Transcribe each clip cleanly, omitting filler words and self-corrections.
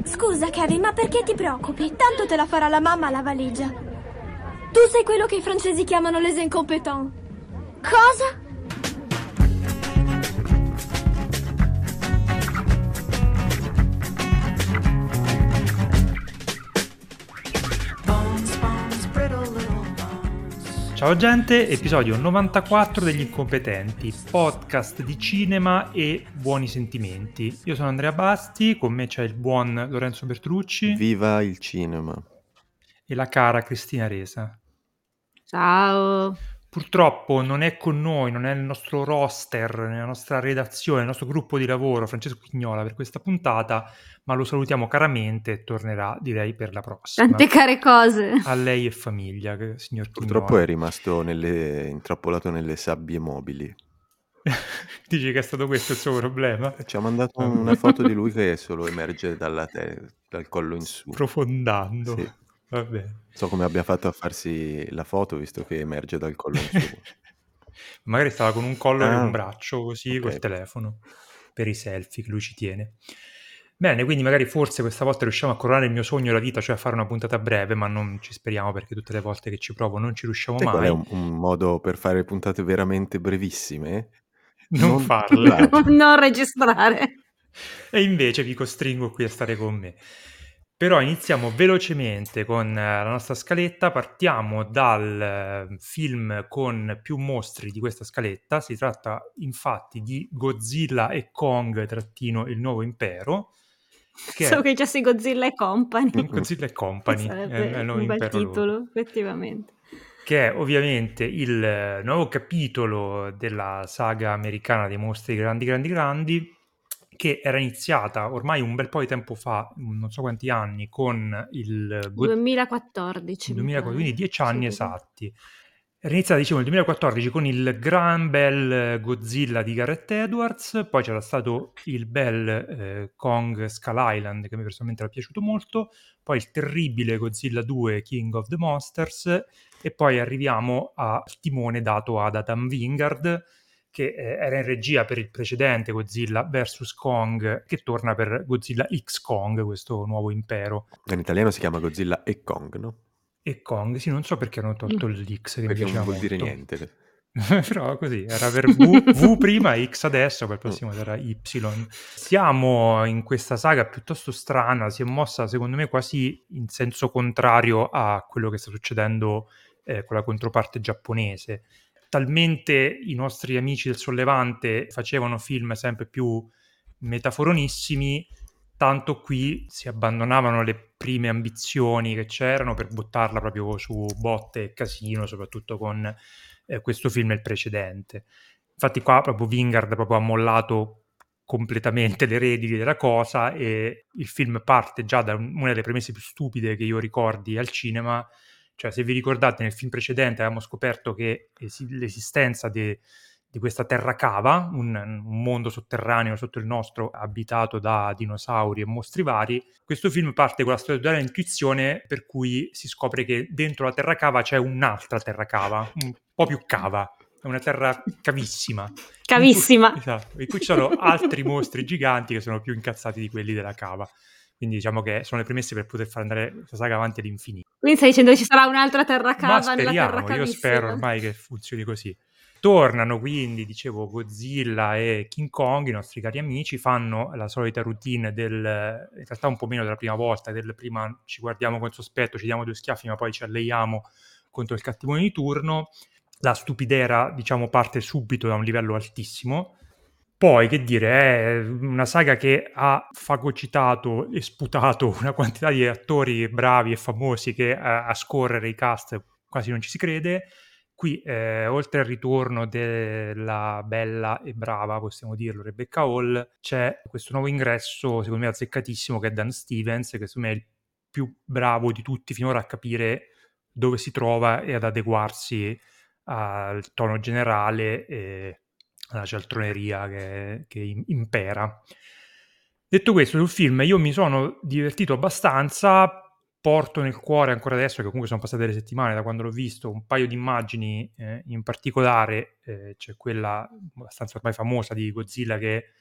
Scusa, Kevin, ma perché ti preoccupi? Tanto te la farà la mamma la valigia. Tu sei quello che i francesi chiamano les incompetents. Cosa? Ciao gente, episodio 94 degli Incompetenti, podcast di cinema e buoni sentimenti. Io sono Andrea Basti, con me c'è il buon Lorenzo Bertolucci. Viva il cinema. E la cara Cristina Resa. Ciao. Purtroppo non è con noi, non è nel nostro roster, nella nostra redazione, nel nostro gruppo di lavoro Francesco Chignola per questa puntata, ma lo salutiamo caramente e tornerà, direi, per la prossima. Tante care cose. A lei e famiglia, signor Chignola. Purtroppo è rimasto intrappolato nelle sabbie mobili. Dici che è stato questo il suo problema? Ci ha mandato una foto di lui che solo emerge dal collo in su. Sprofondando. Sì. Vabbè. So come abbia fatto a farsi la foto, visto che emerge dal collo in su. Magari stava con un collo e un braccio così, okay, col telefono, per i selfie che lui ci tiene. Bene, quindi magari forse questa volta riusciamo a coronare il mio sogno della vita, cioè a fare una puntata breve, ma non ci speriamo perché tutte le volte che ci provo non ci riusciamo mai. Qual è un modo per fare puntate veramente brevissime? Non farle. Non registrare. E invece vi costringo qui a stare con me. Però iniziamo velocemente con la nostra scaletta, partiamo dal film con più mostri di questa scaletta, si tratta infatti di Godzilla e Kong trattino il nuovo impero. So che già sei Godzilla e Company. Godzilla e Company, sarebbe è il nuovo un bel impero titolo, loro. effettivamente. Che è ovviamente il nuovo capitolo della saga americana dei mostri grandi, che era iniziata ormai un bel po' di tempo fa, non so quanti anni, con il 2014. quindi 10 anni esatti. Era iniziata, diciamo, nel 2014 con il gran bel Godzilla di Gareth Edwards, poi c'era stato il bel Kong Skull Island, che a me personalmente era piaciuto molto, poi il terribile Godzilla 2 King of the Monsters, e poi arriviamo al timone dato ad Adam Wingard, che era in regia per il precedente Godzilla vs. Kong, che torna per Godzilla X Kong, questo nuovo impero. In italiano si chiama Godzilla e Kong, no? E Kong, sì, non so perché hanno tolto l'X, che perché mi non piaceva vuol molto. dire niente. Però così, era per v prima, X adesso, poi il prossimo sarà Y. Siamo in questa saga piuttosto strana, si è mossa secondo me quasi in senso contrario a quello che sta succedendo con la controparte giapponese. Talmente i nostri amici del Sollevante facevano film sempre più metaforonissimi, tanto qui si abbandonavano le prime ambizioni che c'erano per buttarla proprio su botte e casino, soprattutto con questo film e il precedente. Infatti qua proprio Wingard proprio ha mollato completamente le redini della cosa e il film parte già da una delle premesse più stupide che io ricordi al cinema. Cioè, se vi ricordate, nel film precedente avevamo scoperto che l'esistenza di questa terra cava, un mondo sotterraneo sotto il nostro, abitato da dinosauri e mostri vari. Questo film parte con la storia della intuizione, per cui si scopre che dentro la terra cava c'è un'altra terra cava, un po' più cava, è una terra cavissima. Cavissima. In cui ci sono altri mostri giganti che sono più incazzati di quelli della cava. Quindi diciamo che sono le premesse per poter far andare questa saga avanti all'infinito. Quindi stai dicendo che ci sarà un'altra terra cava nella terra cavissima? Io spero ormai che funzioni così. Tornano quindi, dicevo, Godzilla e King Kong, i nostri cari amici, fanno la solita routine in realtà un po' meno della prima volta, del prima ci guardiamo con sospetto, ci diamo due schiaffi, ma poi ci alleiamo contro il cattivone di turno. La stupidera, diciamo, parte subito da un livello altissimo. Poi, che dire, è una saga che ha fagocitato e sputato una quantità di attori bravi e famosi che a scorrere i cast quasi non ci si crede. Qui, oltre al ritorno della bella e brava, possiamo dirlo, Rebecca Hall, c'è questo nuovo ingresso, secondo me azzeccatissimo, che è Dan Stevens, che secondo me è il più bravo di tutti finora a capire dove si trova e ad adeguarsi al tono generale e alla cialtroneria che impera. Detto questo, sul film io mi sono divertito abbastanza, porto nel cuore ancora adesso, che comunque sono passate delle settimane da quando l'ho visto, un paio di immagini, in particolare c'è quella abbastanza ormai famosa di Godzilla che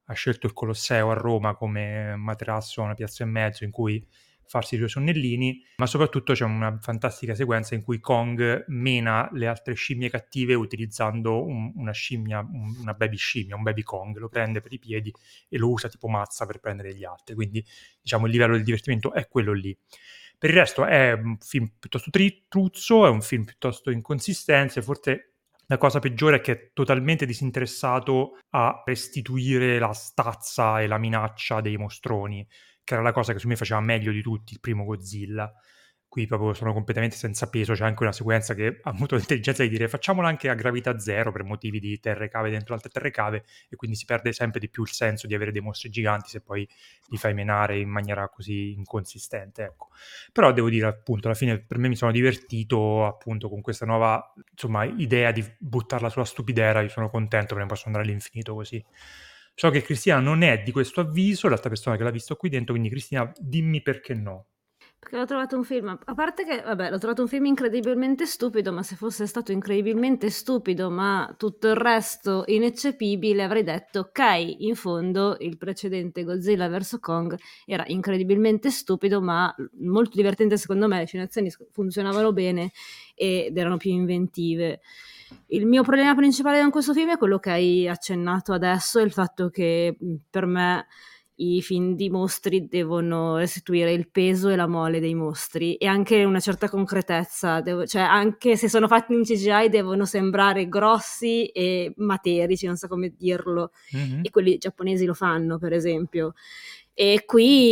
ha scelto il Colosseo a Roma come materasso, una piazza e mezzo in cui farsi i suoi sonnellini, ma soprattutto c'è una fantastica sequenza in cui Kong mena le altre scimmie cattive utilizzando una scimmia, una baby scimmia, un baby Kong, lo prende per i piedi e lo usa tipo mazza per prendere gli altri, quindi diciamo il livello del divertimento è quello lì. Per il resto è un film piuttosto truzzo, è un film piuttosto inconsistente, forse la cosa peggiore è che è totalmente disinteressato a restituire la stazza e la minaccia dei mostroni, che era la cosa che su me faceva meglio di tutti il primo Godzilla. Qui proprio sono completamente senza peso, c'è anche una sequenza che ha avuto l'intelligenza di dire facciamola anche a gravità zero per motivi di terre cave dentro altre terre cave, e quindi si perde sempre di più il senso di avere dei mostri giganti se poi li fai menare in maniera così inconsistente, ecco. Però devo dire, appunto, alla fine per me mi sono divertito appunto con questa nuova, insomma, idea di buttarla sulla stupidera. Io sono contento, perché posso andare all'infinito così. So che Cristina non è di questo avviso, l'altra persona che l'ha visto qui dentro, quindi Cristina, dimmi perché no. Perché l'ho trovato un film, a parte che, vabbè, l'ho trovato un film incredibilmente stupido, ma se fosse stato incredibilmente stupido, ma tutto il resto ineccepibile, avrei detto, ok, in fondo il precedente Godzilla vs. Kong era incredibilmente stupido, ma molto divertente secondo me, le scene d'azione funzionavano bene ed erano più inventive. Il mio problema principale con questo film è quello che hai accennato adesso, è il fatto che per me i film di mostri devono restituire il peso e la mole dei mostri e anche una certa concretezza, cioè anche se sono fatti in CGI devono sembrare grossi e materici, non so come dirlo, e quelli giapponesi lo fanno, per esempio. E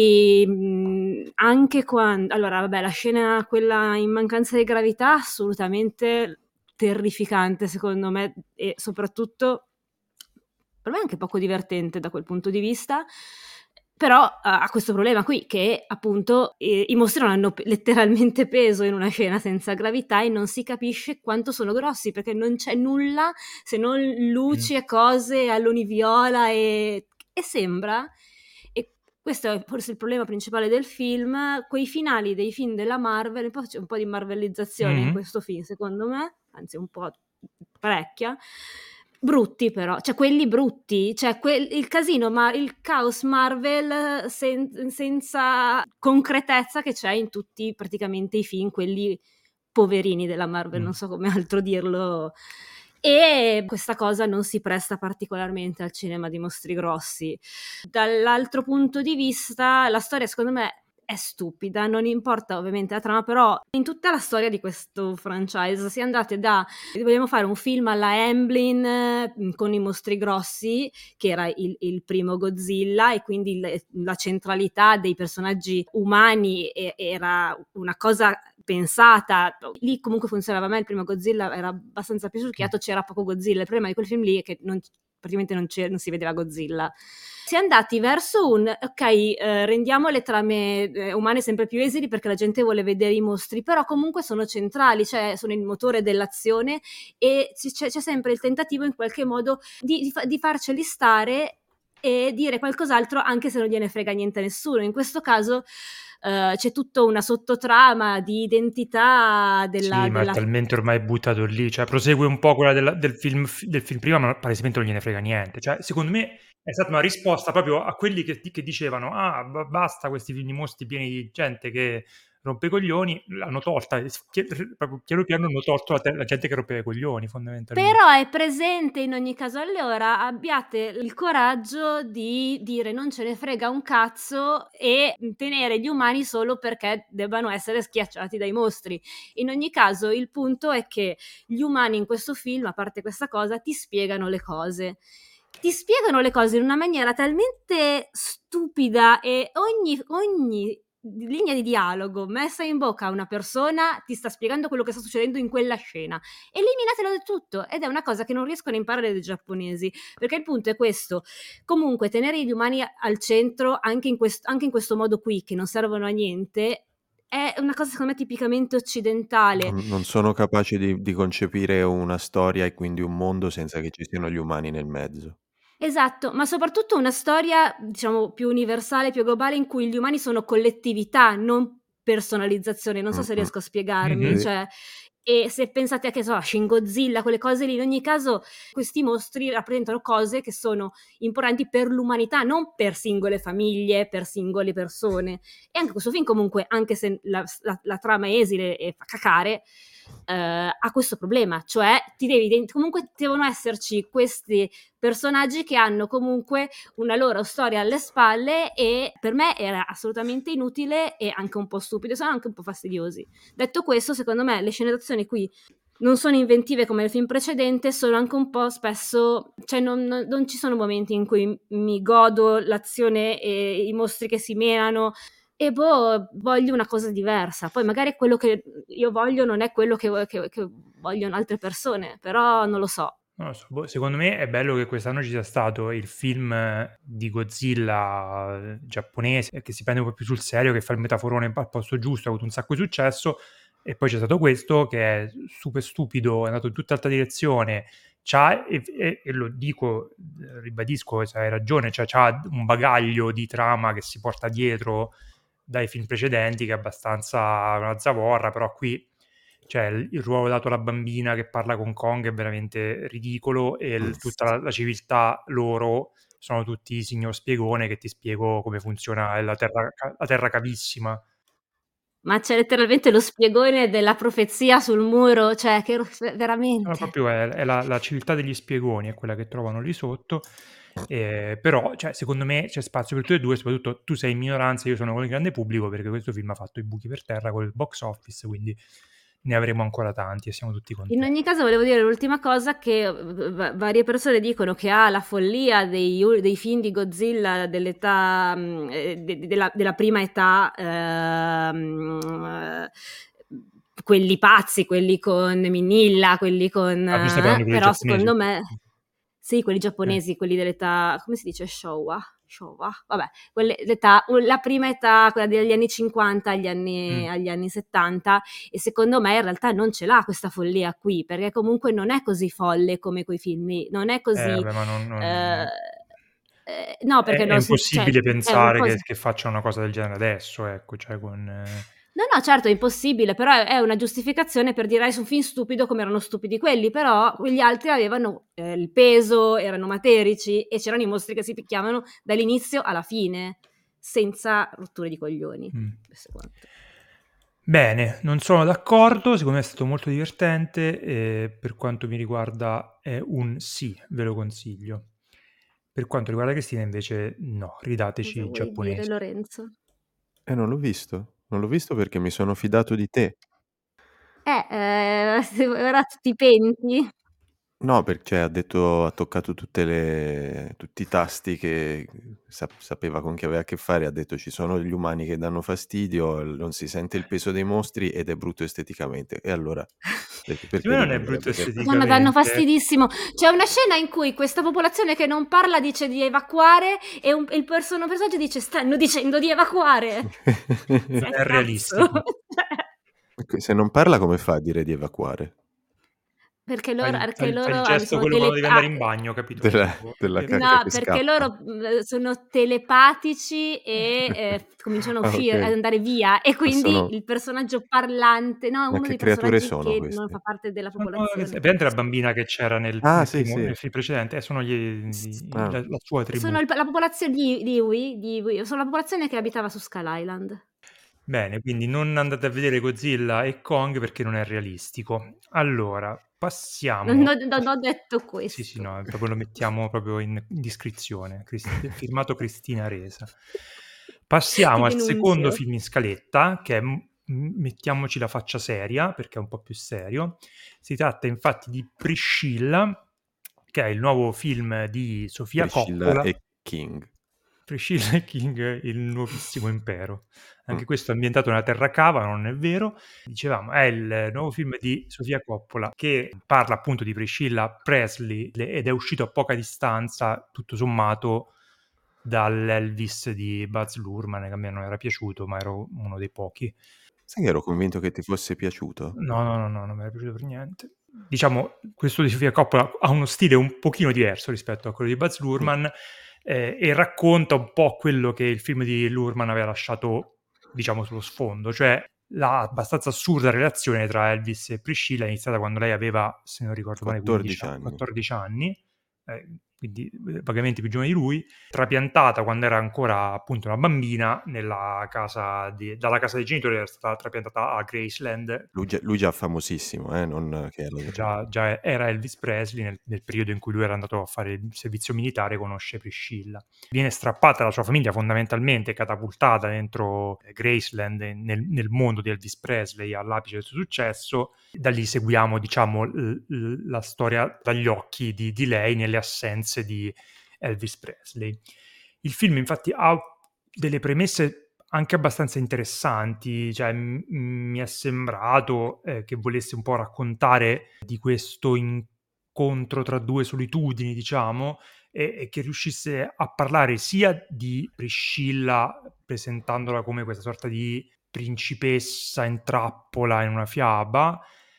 qui anche quando, allora vabbè, la scena quella in mancanza di gravità assolutamente terrificante secondo me, e soprattutto per me è anche poco divertente da quel punto di vista, però ha questo problema qui che appunto i mostri non hanno letteralmente peso in una scena senza gravità e non si capisce quanto sono grossi, perché non c'è nulla se non luci e cose all'univiola e sembra, e questo è forse il problema principale del film, quei finali dei film della Marvel, c'è un po' di marvelizzazione in questo film secondo me, anzi un po' parecchia, brutti però, cioè quelli brutti, cioè il casino, ma il caos Marvel senza concretezza che c'è in tutti praticamente i film, quelli poverini della Marvel, non so come altro dirlo, e questa cosa non si presta particolarmente al cinema di mostri grossi. Dall'altro punto di vista, la storia secondo me è stupida, non importa ovviamente la trama, però in tutta la storia di questo franchise si è andate vogliamo fare un film alla Amblin con i mostri grossi, che era il primo Godzilla, e quindi la centralità dei personaggi umani era una cosa pensata. Lì comunque funzionava meglio, il primo Godzilla era abbastanza più succhiato, c'era poco Godzilla. Il problema di quel film lì è che praticamente non si vedeva Godzilla. Si è andati verso rendiamo le trame umane sempre più esili perché la gente vuole vedere i mostri, però comunque sono centrali, cioè sono il motore dell'azione, e c'è sempre il tentativo in qualche modo di farceli stare e dire qualcos'altro anche se non gliene frega niente a nessuno. In questo caso c'è tutta una sottotrama di identità ma è talmente ormai buttato lì, cioè prosegue un po' quella del film prima, ma palesemente non gliene frega niente. Cioè, secondo me è stata una risposta proprio a quelli che dicevano basta questi film di mostri pieni di gente che rompe i coglioni, l'hanno tolta, proprio piano piano hanno tolto la gente che rompeva i coglioni, fondamentalmente. Però è presente in ogni caso. Allora abbiate il coraggio di dire non ce ne frega un cazzo e tenere gli umani solo perché debbano essere schiacciati dai mostri. In ogni caso il punto è che gli umani in questo film, a parte questa cosa, ti spiegano le cose in una maniera talmente stupida, e ogni linea di dialogo messa in bocca a una persona ti sta spiegando quello che sta succedendo in quella scena. Eliminatelo del tutto, ed è una cosa che non riescono a imparare dai giapponesi, perché il punto è questo: comunque tenere gli umani al centro anche in questo modo qui, che non servono a niente, è una cosa secondo me tipicamente occidentale. Non sono capaci di concepire una storia e quindi un mondo senza che ci siano gli umani nel mezzo. Esatto, ma soprattutto una storia, diciamo, più universale, più globale, in cui gli umani sono collettività, non personalizzazione. Non so se riesco a spiegarmi. Cioè, E se pensate a Shin Godzilla, quelle cose lì, in ogni caso questi mostri rappresentano cose che sono importanti per l'umanità, non per singole famiglie, per singole persone. E anche questo film comunque, anche se la trama è esile e fa cacare, ha questo problema, cioè comunque devono esserci questi personaggi che hanno comunque una loro storia alle spalle, e per me era assolutamente inutile e anche un po' stupido, sono anche un po' fastidiosi. Detto questo, secondo me le sceneggiazioni qui non sono inventive come il film precedente, sono anche un po' spesso, cioè non ci sono momenti in cui mi godo l'azione e i mostri che si menano, e voglio una cosa diversa. Poi magari quello che io voglio non è quello che vogliono altre persone, però non lo so. Non lo so, secondo me è bello che quest'anno ci sia stato il film di Godzilla giapponese, che si prende un po' più sul serio, che fa il metaforone al posto giusto, ha avuto un sacco di successo, e poi c'è stato questo che è super stupido, è andato in tutt'altra direzione, e lo dico, ribadisco, hai ragione, c'ha un bagaglio di trama che si porta dietro dai film precedenti, che è abbastanza una zavorra, però qui cioè il ruolo dato alla bambina che parla con Kong è veramente ridicolo, e tutta la civiltà loro sono tutti signor spiegone che ti spiego come funziona la terra cavissima. Ma c'è letteralmente lo spiegone della profezia sul muro, cioè che No, veramente. proprio è la civiltà degli spiegoni, è quella che trovano lì sotto. Però cioè, secondo me c'è spazio per tutti e due, soprattutto tu sei in minoranza, io sono con il grande pubblico, perché questo film ha fatto i buchi per terra con il box office, quindi ne avremo ancora tanti e siamo tutti contenti. In ogni caso volevo dire l'ultima cosa, che varie persone dicono che la follia dei film di Godzilla dell'età della prima età, quelli pazzi, quelli con Minilla, quelli con Ah, tu stai parlando di quelli però giapponesi? secondo me sì, quelli giapponesi, quelli dell'età, come si dice, Showa, vabbè, la prima età, quella degli anni 50 agli anni 70, e secondo me in realtà non ce l'ha questa follia qui, perché comunque non è così folle come quei film lì, non è così Vabbè, ma no, perché è impossibile è una pensare cosa. che faccia una cosa del genere adesso, ecco, cioè con... No, certo, è impossibile, però è una giustificazione per dire su un film stupido come erano stupidi quelli, però quegli altri avevano il peso, erano materici, e c'erano i mostri che si picchiavano dall'inizio alla fine, senza rotture di coglioni. Bene, non sono d'accordo, secondo me è stato molto divertente, e per quanto mi riguarda è un sì, ve lo consiglio. Per quanto riguarda Cristina invece no, ridateci Cosa i vuoi dire, giapponesi. Lorenzo? Non l'ho visto perché mi sono fidato di te. Ora ti penti? No, perché ha toccato tutti i tasti che sapeva con chi aveva a che fare, ha detto ci sono gli umani che danno fastidio, non si sente il peso dei mostri ed è brutto esteticamente. E allora, perché Secondo me non è dovrebbe brutto piacere? Madonna, danno esteticamente. fastidissimo. C'è una scena in cui questa popolazione che non parla dice di evacuare, e il personaggio dice stanno dicendo di evacuare. Non è realistico. Se non parla, come fa a dire di evacuare? Perché Fa loro, il gesto quello quando devi andare in bagno, capito? Della cacca no, che perché scappa. loro sono telepatici e cominciano a uscire, ok. ad andare via, e quindi sono- il personaggio parlante, no, Ma uno che dei creature personaggi sono che queste? non fa parte della Sono, popolazione. vedete la bambina che c'era nel Sì, sì. film precedente? Sono Ah. la sua tribù. Sono la popolazione di Iwi, sono la popolazione che abitava su Skull Island. Bene, quindi non andate a vedere Godzilla e Kong perché non è realistico. Allora, passiamo... Non ho detto questo. Sì, no, proprio lo mettiamo proprio in descrizione. Firmato Cristina Resa. Passiamo Ti al secondo denunzio. film in scaletta, che è Mettiamoci la faccia seria, perché è un po' più serio. Si tratta infatti di Priscilla, che è il nuovo film di Sofia Priscilla Coppola. e King. Priscilla e King, il nuovissimo impero. Anche questo è ambientato nella terra cava, non è vero. Dicevamo, è il nuovo film di Sofia Coppola, che parla appunto di Priscilla Presley, ed è uscito a poca distanza, tutto sommato, dall'Elvis di Baz Luhrmann, che a me non era piaciuto, ma ero uno dei pochi. Sai che ero convinto che ti fosse piaciuto? No, non mi era piaciuto per niente. Diciamo, questo di Sofia Coppola ha uno stile un pochino diverso rispetto a quello di Baz Luhrmann, e racconta un po' quello che il film di Luhrmann aveva lasciato, diciamo, sullo sfondo, cioè la abbastanza assurda relazione tra Elvis e Priscilla è iniziata quando lei aveva, se non ricordo male, 14 anni, quindi vagamente più giovane di lui, trapiantata quando era ancora appunto una bambina dalla casa dei genitori, era stata trapiantata a Graceland. Lui già famosissimo, non che era... Già era Elvis Presley nel periodo in cui lui era andato a fare il servizio militare, conosce Priscilla. Viene strappata dalla sua famiglia fondamentalmente, catapultata dentro Graceland nel mondo di Elvis Presley all'apice del suo successo. Da lì seguiamo, diciamo, la storia dagli occhi di lei nelle assenze di Elvis Presley. Il film infatti ha delle premesse anche abbastanza interessanti, cioè mi è sembrato che volesse un po' raccontare di questo incontro tra due solitudini, diciamo, e che riuscisse a parlare sia di Priscilla, presentandola come questa sorta di principessa in trappola in una fiaba,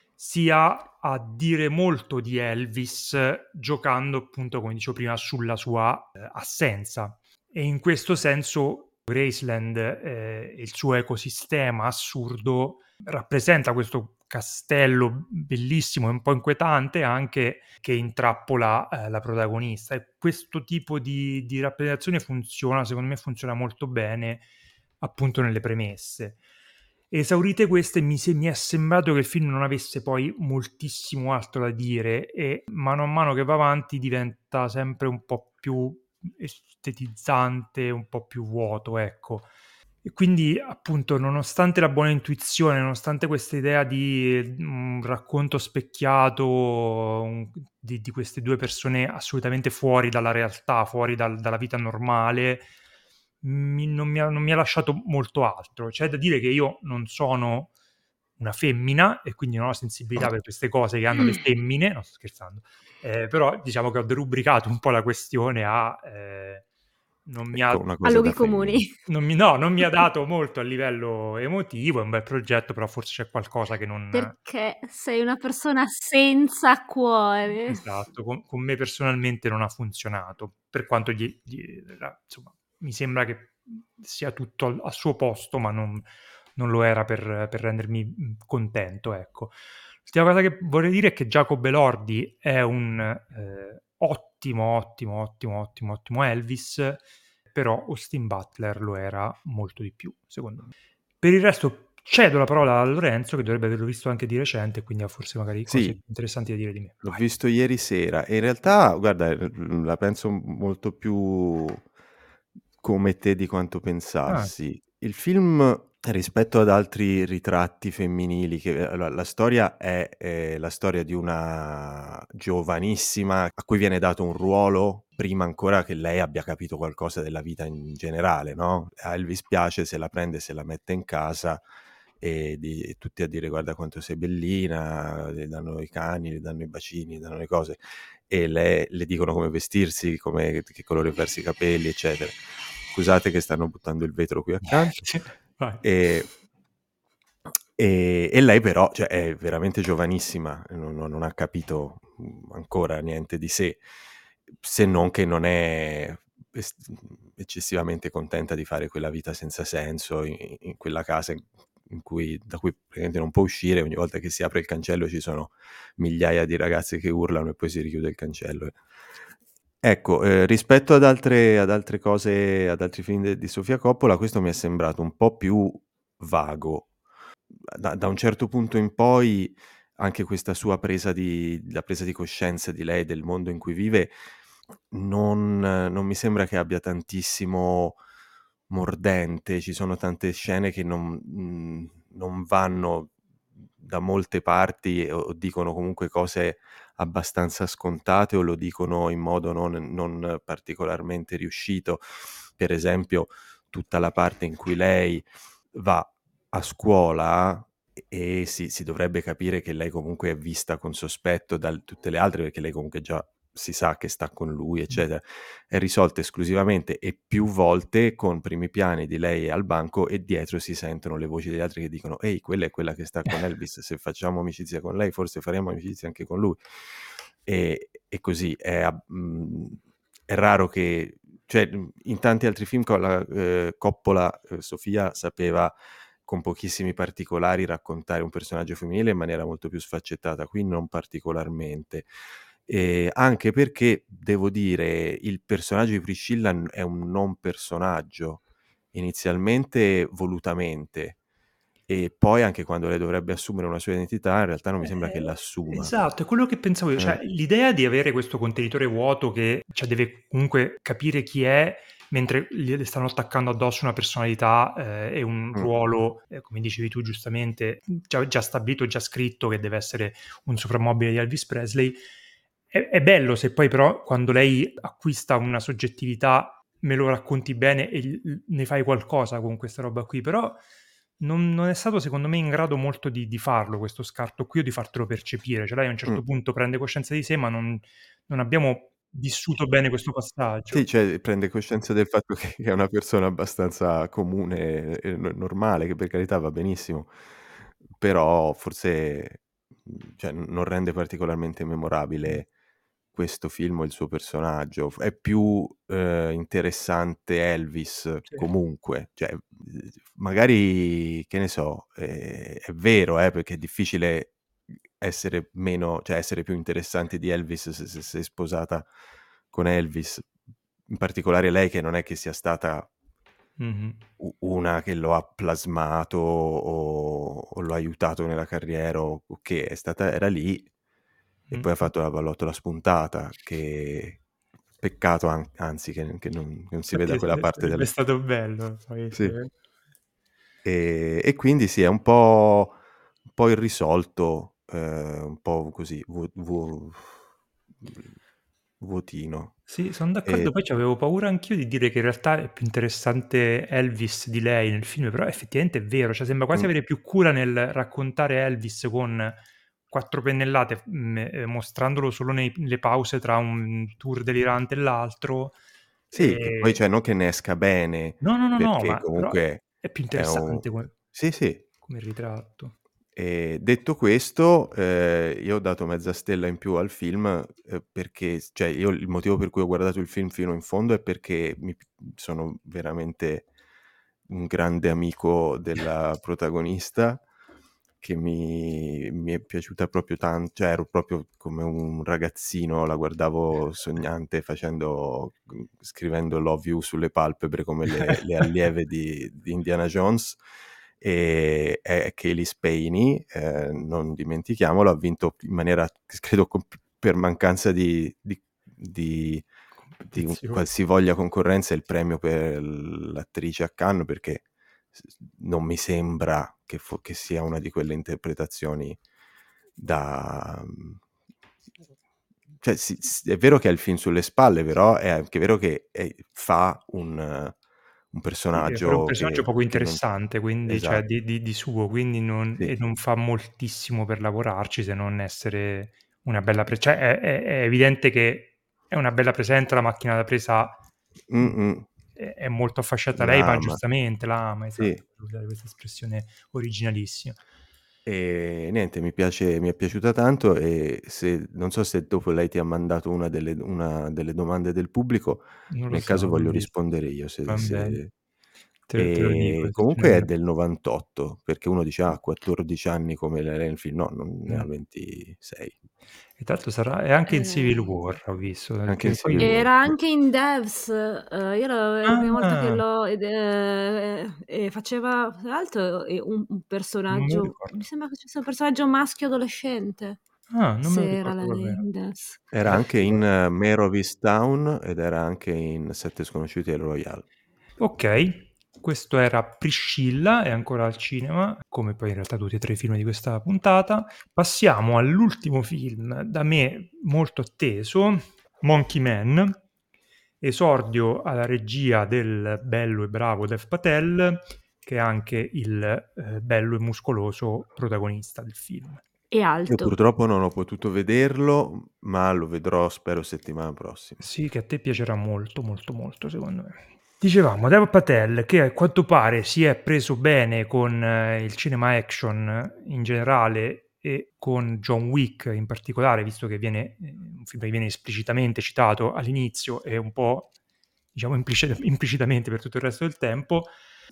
sia a dire molto di Elvis, giocando appunto, come dicevo prima, sulla sua assenza. E in questo senso Graceland e il suo ecosistema assurdo rappresenta questo castello bellissimo e un po' inquietante anche, che intrappola la protagonista, e questo tipo di rappresentazione secondo me funziona molto bene appunto nelle premesse. Esaurite queste, mi è sembrato che il film non avesse poi moltissimo altro da dire, e mano a mano che va avanti diventa sempre un po' più estetizzante, un po' più vuoto, ecco. E quindi appunto, nonostante la buona intuizione, nonostante questa idea di un racconto specchiato di queste due persone assolutamente fuori dalla realtà, fuori dalla vita normale, non mi ha lasciato molto altro. C'è da dire che io non sono una femmina e quindi non ho sensibilità per queste cose che hanno le femmine, no, sto scherzando, però diciamo che ho derubricato un po' la questione a non mi ha a luoghi comuni. Non mi ha dato molto a livello emotivo, è un bel progetto, però forse c'è qualcosa che non... Perché sei una persona senza cuore. Esatto, con me personalmente non ha funzionato, per quanto insomma, mi sembra che sia tutto al suo posto, ma non lo era per rendermi contento, ecco. L'ultima cosa che vorrei dire è che Jacob Elordi è un ottimo Elvis, però Austin Butler lo era molto di più, secondo me. Per il resto cedo la parola a Lorenzo, che dovrebbe averlo visto anche di recente, quindi ha forse magari cose interessanti da dire di me. L'ho visto ieri sera e in realtà, guarda, la penso molto più come te di quanto pensassi. Il film, rispetto ad altri ritratti femminili, che la storia è la storia di una giovanissima a cui viene dato un ruolo prima ancora che lei abbia capito qualcosa della vita in generale, no? A Elvis piace, se la prende, se la mette in casa e tutti a dire guarda quanto sei bellina, le danno i cani, le danno i bacini, le danno le cose e le dicono come vestirsi, che colore farsi i capelli, eccetera. Scusate che stanno buttando il vetro qui accanto. E lei però, cioè, è veramente giovanissima, non ha capito ancora niente di sé, se non che non è eccessivamente contenta di fare quella vita senza senso in quella casa da cui praticamente non può uscire. Ogni volta che si apre il cancello ci sono migliaia di ragazze che urlano e poi si richiude il cancello. Ecco, rispetto ad altre cose, ad altri film di Sofia Coppola, questo mi è sembrato un po' più vago. Da un certo punto in poi anche questa sua presa di coscienza di lei, del mondo in cui vive, non mi sembra che abbia tantissimo mordente. Ci sono tante scene che non vanno da molte parti o dicono comunque cose abbastanza scontate o lo dicono in modo non particolarmente riuscito. Per esempio, tutta la parte in cui lei va a scuola e si dovrebbe capire che lei comunque è vista con sospetto da tutte le altre, perché lei comunque già si sa che sta con lui, eccetera. È risolta esclusivamente e più volte con primi piani di lei al banco e dietro si sentono le voci degli altri che dicono ehi, quella è quella che sta con Elvis, se facciamo amicizia con lei forse faremo amicizia anche con lui. E così è raro che, cioè, in tanti altri film Coppola, Sofia sapeva con pochissimi particolari raccontare un personaggio femminile in maniera molto più sfaccettata, qui non particolarmente. Anche perché, devo dire, il personaggio di Priscilla è un non personaggio, inizialmente volutamente, e poi anche quando lei dovrebbe assumere una sua identità, in realtà non mi sembra che l'assuma. Esatto, è quello che pensavo io, cioè l'idea di avere questo contenitore vuoto che deve comunque capire chi è, mentre gli stanno attaccando addosso una personalità e un ruolo, come dicevi tu giustamente, già stabilito, già scritto, che deve essere un soprammobile di Elvis Presley. È bello se poi però quando lei acquista una soggettività me lo racconti bene e ne fai qualcosa con questa roba qui, però non è stato secondo me in grado molto di farlo questo scarto qui, o di fartelo percepire, cioè lei a un certo punto prende coscienza di sé, ma non abbiamo vissuto bene questo passaggio. Sì, cioè prende coscienza del fatto che è una persona abbastanza comune e normale, che per carità va benissimo, però forse cioè, non rende particolarmente memorabile questo film o il suo personaggio. È più interessante Elvis Sì. comunque, cioè magari, che ne so, è vero, perché è difficile essere meno, cioè essere più interessante di Elvis se sei sposata con Elvis, in particolare lei, che non è che sia stata una che lo ha plasmato o lo ha aiutato nella carriera, o che era lì e poi ha fatto la pallottola spuntata, che peccato anzi che non si veda Infatti quella parte sarebbe stato bello poi Sì. se... E quindi sì, è un po' irrisolto, un po' così, vuotino. Sì, sono d'accordo, poi c'avevo paura anch'io di dire che in realtà è più interessante Elvis di lei nel film, però effettivamente è vero, cioè sembra quasi avere più cura nel raccontare Elvis con 4 pennellate, mostrandolo solo nelle pause tra un tour delirante e l'altro. Sì, che poi cioè non che ne esca bene, No, perché ma però comunque è più è un interessante sì. come ritratto. Detto questo, io ho dato mezza stella in più al film, perché cioè io il motivo per cui ho guardato il film fino in fondo è perché sono veramente un grande amico della protagonista, che mi è piaciuta proprio cioè ero proprio come un ragazzino, la guardavo sognante scrivendo Love You sulle palpebre come le allieve di Indiana Jones. E è Cailee Spaeny, non dimentichiamolo, ha vinto in maniera, credo, per mancanza di Competizione. qualsivoglia concorrenza, il premio per l'attrice a Cannes, perché non mi sembra che sia una di quelle interpretazioni da... Cioè, è vero che ha il film sulle spalle, però è anche vero che fa un Sì, è pure un personaggio personaggio poco che non... interessante, quindi cioè Esatto, di suo, quindi non sì. fa moltissimo per lavorarci, se non essere una bella cioè è evidente che è una bella presenza, la macchina da presa è molto affascinata lei, ma L'ama, giustamente la ama, sì. esatto, per usare questa espressione originalissima. E niente, mi è piaciuta tanto, e non so se dopo lei ti ha mandato una delle domande del pubblico, Non lo nel so, caso l'ho voglio visto. rispondere io. Va bene, te lo dico. Comunque è del 98, perché uno dice 14 anni come lei nel film, no, non ne ha 26. E tra l'altro è anche in Civil War, ho visto, Anche in che poi... Civil War. Era anche in Devs, io è la prima volta che Ah, l'ho e faceva tra l'altro un non me lo personaggio, ricordo. mi sembra che ci sia un personaggio maschio adolescente, Ah, non me se lo era ricordo lei davvero. in Devs. Era anche in Mare of Easttown ed era anche in Sette Sconosciuti e il Royale. Ok, questo era Priscilla, è ancora al cinema, come poi in realtà tutti e 3 i film di questa puntata. Passiamo all'ultimo film, da me molto atteso, Monkey Man, esordio alla regia del bello e bravo Dev Patel, che è anche il bello e muscoloso protagonista del film. E Io alto. purtroppo non ho potuto vederlo, ma lo vedrò, spero, settimana prossima. Sì, che a te piacerà molto, molto, molto, secondo me. Dicevamo, Dev Patel, che a quanto pare si è preso bene con il cinema action in generale e con John Wick in particolare, visto che viene un film che viene esplicitamente citato all'inizio e un po', diciamo, implicitamente per tutto il resto del tempo,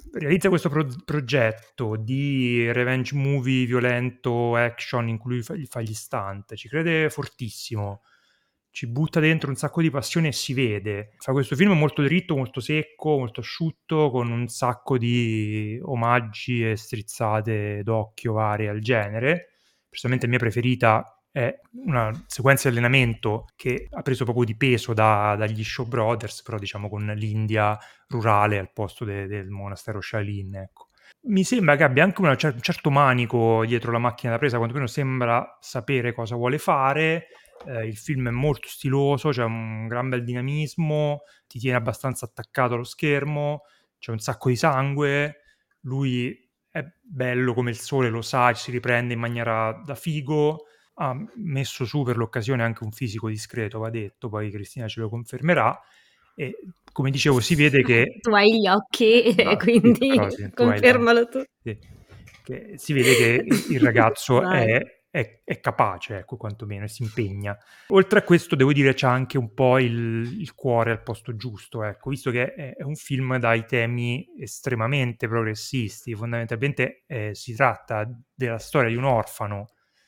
realizza questo progetto di revenge movie violento, action, in cui lui fa gli stunt, ci crede fortissimo, ci butta dentro un sacco di passione e si vede. Fa questo film molto dritto, molto secco, molto asciutto, con un sacco di omaggi e strizzate d'occhio varie al genere. Personalmente la mia preferita è una sequenza di allenamento che ha preso proprio di peso dagli Shaw Brothers, però diciamo con l'India rurale al posto del monastero Shaolin, ecco. Mi sembra che abbia anche un certo manico dietro la macchina da presa, quantomeno sembra sapere cosa vuole fare. Il film è molto stiloso, c'è un gran bel dinamismo, ti tiene abbastanza attaccato allo schermo, c'è un sacco di sangue, lui è bello come il sole, lo sa, si riprende in maniera da figo, ha messo su per l'occasione anche un fisico discreto, va detto, poi Cristina ce lo confermerà, e come dicevo si vede che... Tu hai gli occhi e quindi confermalo tu. Sì. Che si vede che il ragazzo è capace, ecco, quantomeno, e si impegna. Oltre a questo, devo dire, c'ha anche un po' il cuore al posto giusto, ecco, visto che è un film dai temi estremamente progressisti. Fondamentalmente si tratta della storia di un orfano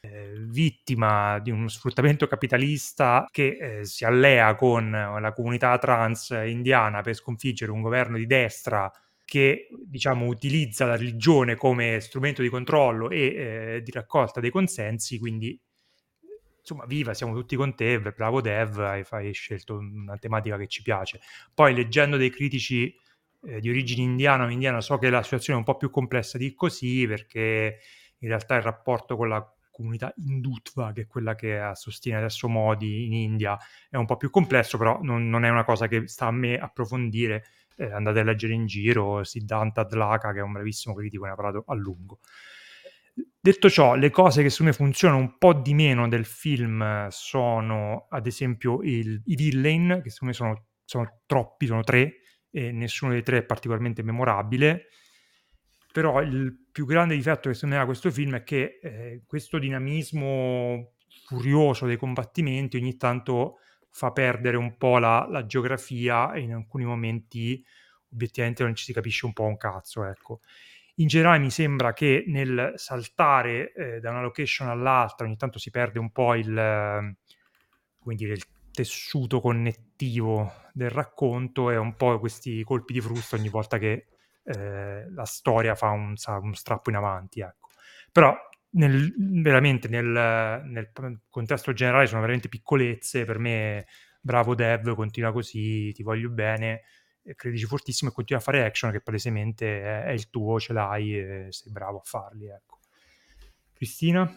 vittima di uno sfruttamento capitalista che si allea con la comunità trans indiana per sconfiggere un governo di destra che, diciamo, utilizza la religione come strumento di controllo e di raccolta dei consensi. Quindi, insomma, viva, siamo tutti con te, bravo Dev, hai scelto una tematica che ci piace. Poi, leggendo dei critici di origine indiana, so che la situazione è un po' più complessa di così, perché in realtà il rapporto con la comunità Hindutva, che è quella che sostiene adesso Modi in India, è un po' più complesso, però non è una cosa che sta a me approfondire. Andate a leggere in giro Siddhanta Adlaka, che è un bravissimo critico, ne ha parlato a lungo. Detto ciò, le cose che secondo me funzionano un po' di meno del film sono ad esempio i villain, che secondo me sono troppi, sono 3, e nessuno dei 3 è particolarmente memorabile. Però il più grande difetto che secondo me ha questo film è che questo dinamismo furioso dei combattimenti ogni tanto fa perdere un po' la geografia, e in alcuni momenti obiettivamente non ci si capisce un po' un cazzo, ecco. In generale mi sembra che nel saltare da una location all'altra ogni tanto si perde un po' il tessuto connettivo del racconto, e un po' questi colpi di frusto ogni volta che la storia fa un strappo in avanti, ecco. Però veramente nel contesto generale sono veramente piccolezze. Per me bravo Dev, continua così, ti voglio bene, credici fortissimo e continua a fare action, che palesemente è il tuo, ce l'hai e sei bravo a farli, ecco. Cristina?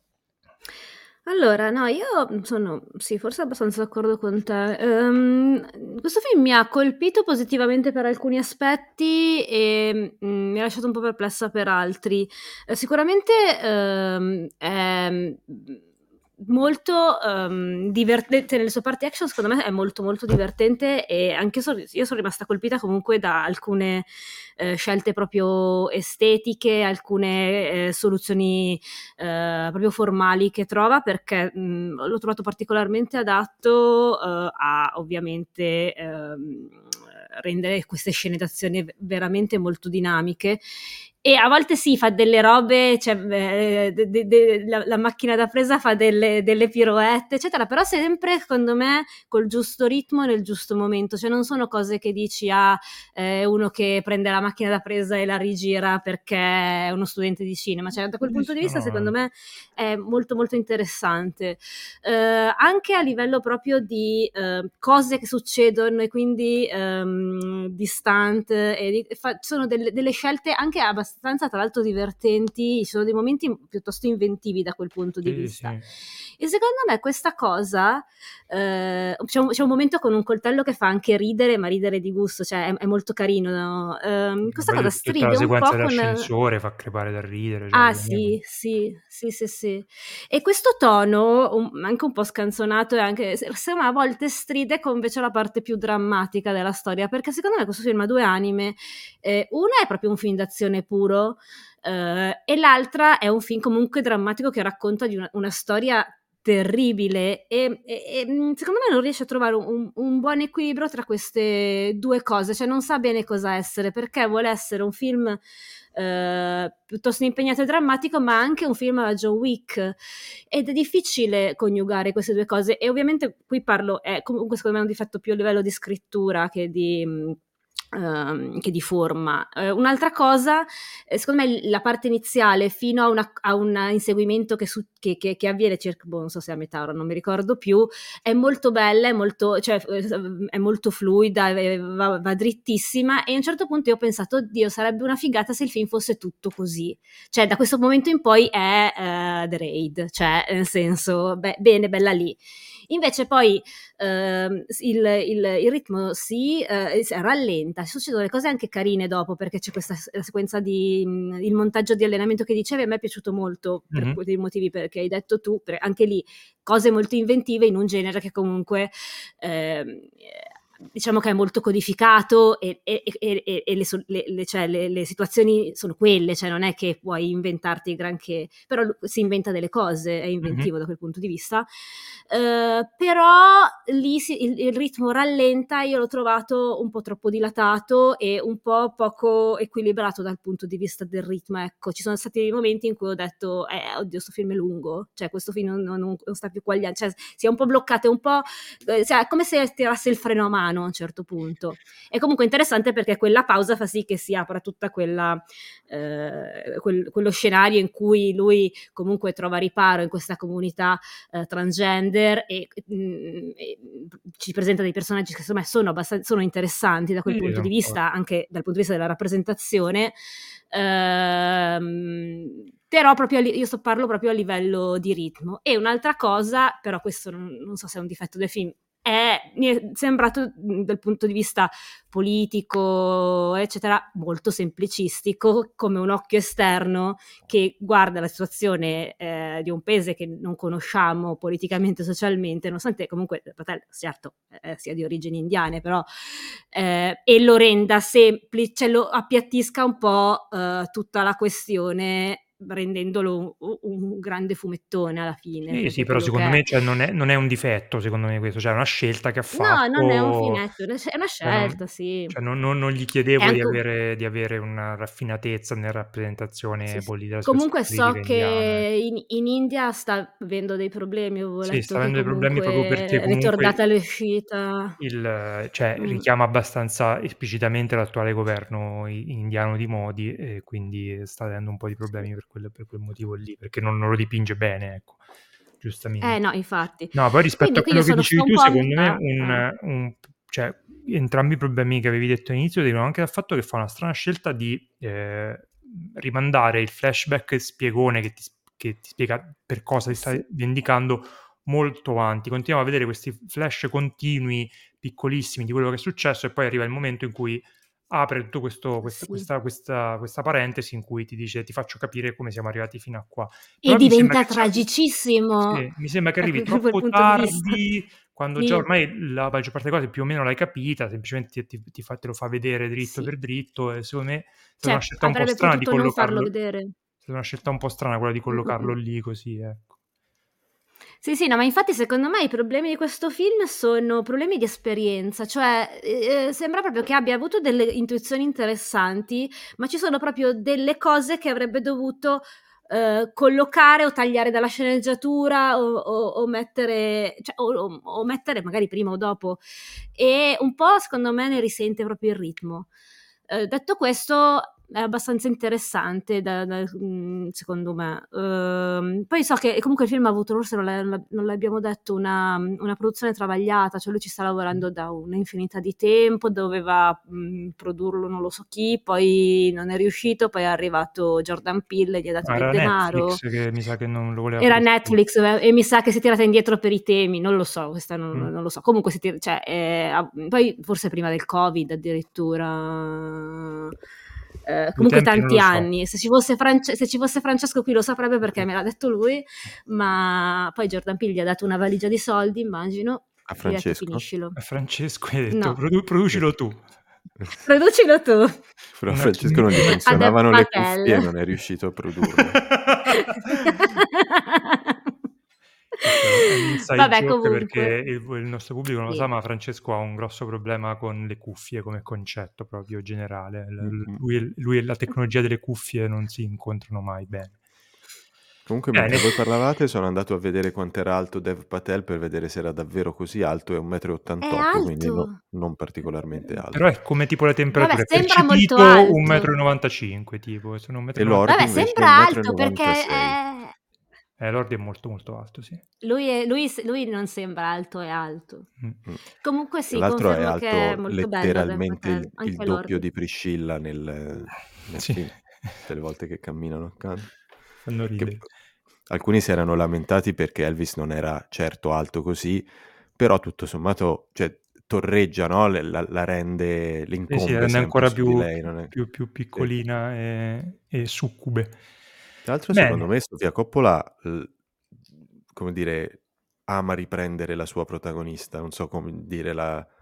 Allora, no, io sono, sì, forse abbastanza d'accordo con te. Questo film mi ha colpito positivamente per alcuni aspetti e mi ha lasciato un po' perplessa per altri. Sicuramente è molto divertente nelle sue parti action, secondo me è molto molto divertente, e anche io sono rimasta colpita comunque da alcune scelte proprio estetiche, alcune soluzioni proprio formali che trova, perché l'ho trovato particolarmente adatto a ovviamente rendere queste scene d'azione veramente molto dinamiche. E a volte sì, fa delle robe, cioè, la macchina da presa fa delle pirouette, eccetera, però sempre, secondo me, col giusto ritmo e nel giusto momento. Cioè non sono cose che dici uno che prende la macchina da presa e la rigira perché è uno studente di cinema. Cioè, da quel punto di vista, secondo me, è molto molto interessante. Anche a livello proprio di cose che succedono, e quindi di stunt, sono delle scelte anche abbastanza, tra l'altro, divertenti. Ci sono dei momenti piuttosto inventivi da quel punto di vista. Sì. E secondo me questa cosa c'è un momento con un coltello che fa anche ridere, ma ridere di gusto, cioè è molto carino, no? Questa cosa stride un po' con... Tutta la sequenza dell'ascensore fa crepare dal ridere. Cioè, sì. E questo tono, anche un po' scanzonato, e anche secondo me a volte stride con invece la parte più drammatica della storia, perché secondo me questo film ha due anime. Una è proprio un film d'azione puro, e l'altra è un film comunque drammatico che racconta di una storia terribile e secondo me non riesce a trovare un buon equilibrio tra queste due cose, cioè non sa bene cosa essere, perché vuole essere un film piuttosto impegnato e drammatico, ma anche un film alla John Wick, ed è difficile coniugare queste due cose. E ovviamente qui parlo, è comunque secondo me un difetto più a livello di scrittura che di forma. Un'altra cosa, secondo me la parte iniziale fino a un inseguimento che avviene circa, non so se a metà, ora non mi ricordo più, è molto bella, è molto fluida, va drittissima, e a un certo punto io ho pensato, oddio, sarebbe una figata se il film fosse tutto così, cioè da questo momento in poi è The Raid, cioè nel senso, bene, bella lì. Invece poi il ritmo si rallenta, succedono le cose anche carine dopo, perché c'è questa sequenza il montaggio di allenamento che dicevi, a me è piaciuto molto per quei motivi che hai detto tu, anche lì cose molto inventive in un genere che comunque diciamo che è molto codificato e le situazioni sono quelle, cioè non è che puoi inventarti granché, però si inventa delle cose, è inventivo da quel punto di vista. Però lì il ritmo rallenta, io l'ho trovato un po' troppo dilatato e un po' poco equilibrato dal punto di vista del ritmo, ecco. Ci sono stati dei momenti in cui ho detto oddio, sto film è lungo, cioè questo film non sta più quagliando, cioè si è un po' bloccato, è un po' cioè, come se tirasse il freno a mano a un certo punto. È comunque interessante perché quella pausa fa sì che si apra tutta quello scenario in cui lui comunque trova riparo in questa comunità transgender e ci presenta dei personaggi che secondo me sono interessanti da quel punto di vista, anche dal punto di vista della rappresentazione, però proprio io parlo proprio a livello di ritmo. E un'altra cosa, però questo non so se è un difetto del film, mi è sembrato dal punto di vista politico eccetera molto semplicistico, come un occhio esterno che guarda la situazione di un paese che non conosciamo politicamente, socialmente, nonostante comunque il fratello certo sia di origini indiane, però e lo renda semplice, cioè lo appiattisca un po' tutta la questione, rendendolo un grande fumettone alla fine. Sì, però secondo me non è un difetto, secondo me questo, cioè è una scelta che ha fatto. No, non è un finetto, è una scelta, sì. Cioè non gli chiedevo anche... di avere una raffinatezza nella rappresentazione politica. Comunque so che in India sta avendo dei problemi, avevo letto sta avendo dei problemi proprio perché comunque è ritardata l'uscita. Richiama abbastanza esplicitamente l'attuale governo indiano di Modi, e quindi sta avendo un po' di problemi per quel motivo lì, perché non lo dipinge bene, ecco, giustamente. No, infatti. No, poi rispetto a quello che dicevi tu, secondo me cioè, entrambi i problemi che avevi detto all'inizio derivano anche dal fatto che fa una strana scelta di rimandare il flashback spiegone che ti spiega per cosa ti stai vendicando molto avanti. Continuiamo a vedere questi flash continui, piccolissimi, di quello che è successo, e poi arriva il momento in cui apre tutto questa parentesi in cui ti dice, ti faccio capire come siamo arrivati fino a qua. Però e diventa tragicissimo. Sì, mi sembra che arrivi troppo tardi, quando già ormai la maggior parte delle cose più o meno l'hai capita, semplicemente te lo fa vedere dritto per dritto, e secondo me è stata una scelta un po' strana di collocarlo. È stata una scelta un po' strana quella di collocarlo lì così, ecco. Sì, no, ma infatti secondo me i problemi di questo film sono problemi di esperienza, cioè sembra proprio che abbia avuto delle intuizioni interessanti, ma ci sono proprio delle cose che avrebbe dovuto collocare o tagliare dalla sceneggiatura o mettere, cioè, o mettere magari prima o dopo, e un po' secondo me ne risente proprio il ritmo. Detto questo, è abbastanza interessante secondo me. Poi so che comunque il film ha avuto, forse non l'abbiamo detto, una produzione travagliata, cioè lui ci sta lavorando da un'infinità di tempo, doveva produrlo non lo so chi, poi non è riuscito, poi è arrivato Jordan Peele e gli ha dato del denaro. Netflix che mi sa che non lo voleva. Era Netflix e mi sa che si è tirata indietro per i temi, non lo so, questa non lo so. Comunque poi forse prima del Covid addirittura. Comunque tanti anni, se ci fosse Francesco qui lo saprebbe perché me l'ha detto lui, ma poi Jordan Peele gli ha dato una valigia di soldi, immagino, a Francesco. Finiscilo. A Francesco hai detto producilo tu. Producilo tu. Però a Francesco non gli funzionavano le cuffie e non è riuscito a produrlo. Questo è un inside Vabbè, joke perché comunque. il nostro pubblico non lo Sì. sa, ma Francesco ha un grosso problema con le cuffie come concetto proprio generale. Lui e la tecnologia delle cuffie non si incontrano mai bene. Comunque, Bene. mentre voi parlavate, sono andato a vedere quant'era alto Dev Patel per vedere se era davvero così alto. È 1,88 m, quindi alto. non particolarmente Però alto. è come tipo la Vabbè, temperatura, è sembra molto percepito alto. 1,95 m tipo, sono E Lordi 1,95 Vabbè, m. invece sembra alto perché 1,96 m. Lordi è molto molto alto, sì. lui non sembra alto, è alto. Mm. Comunque Tra sì, l'altro è confermo che è alto molto bello Dev letteralmente Patel, il anche doppio Lordi. di Priscilla nel Sì. film, tutte le volte che camminano accanto. Fanno Che ridere. alcuni si erano lamentati perché Elvis non era certo alto così, però tutto sommato, cioè, torreggia, no? La rende, Sì, l'incombe rende sempre ancora su di lei. Non è... più Sì. piccolina e succube. Tra l'altro, Bene. secondo me, Sofia Coppola, come dire, ama riprendere la sua protagonista. Non so come dire,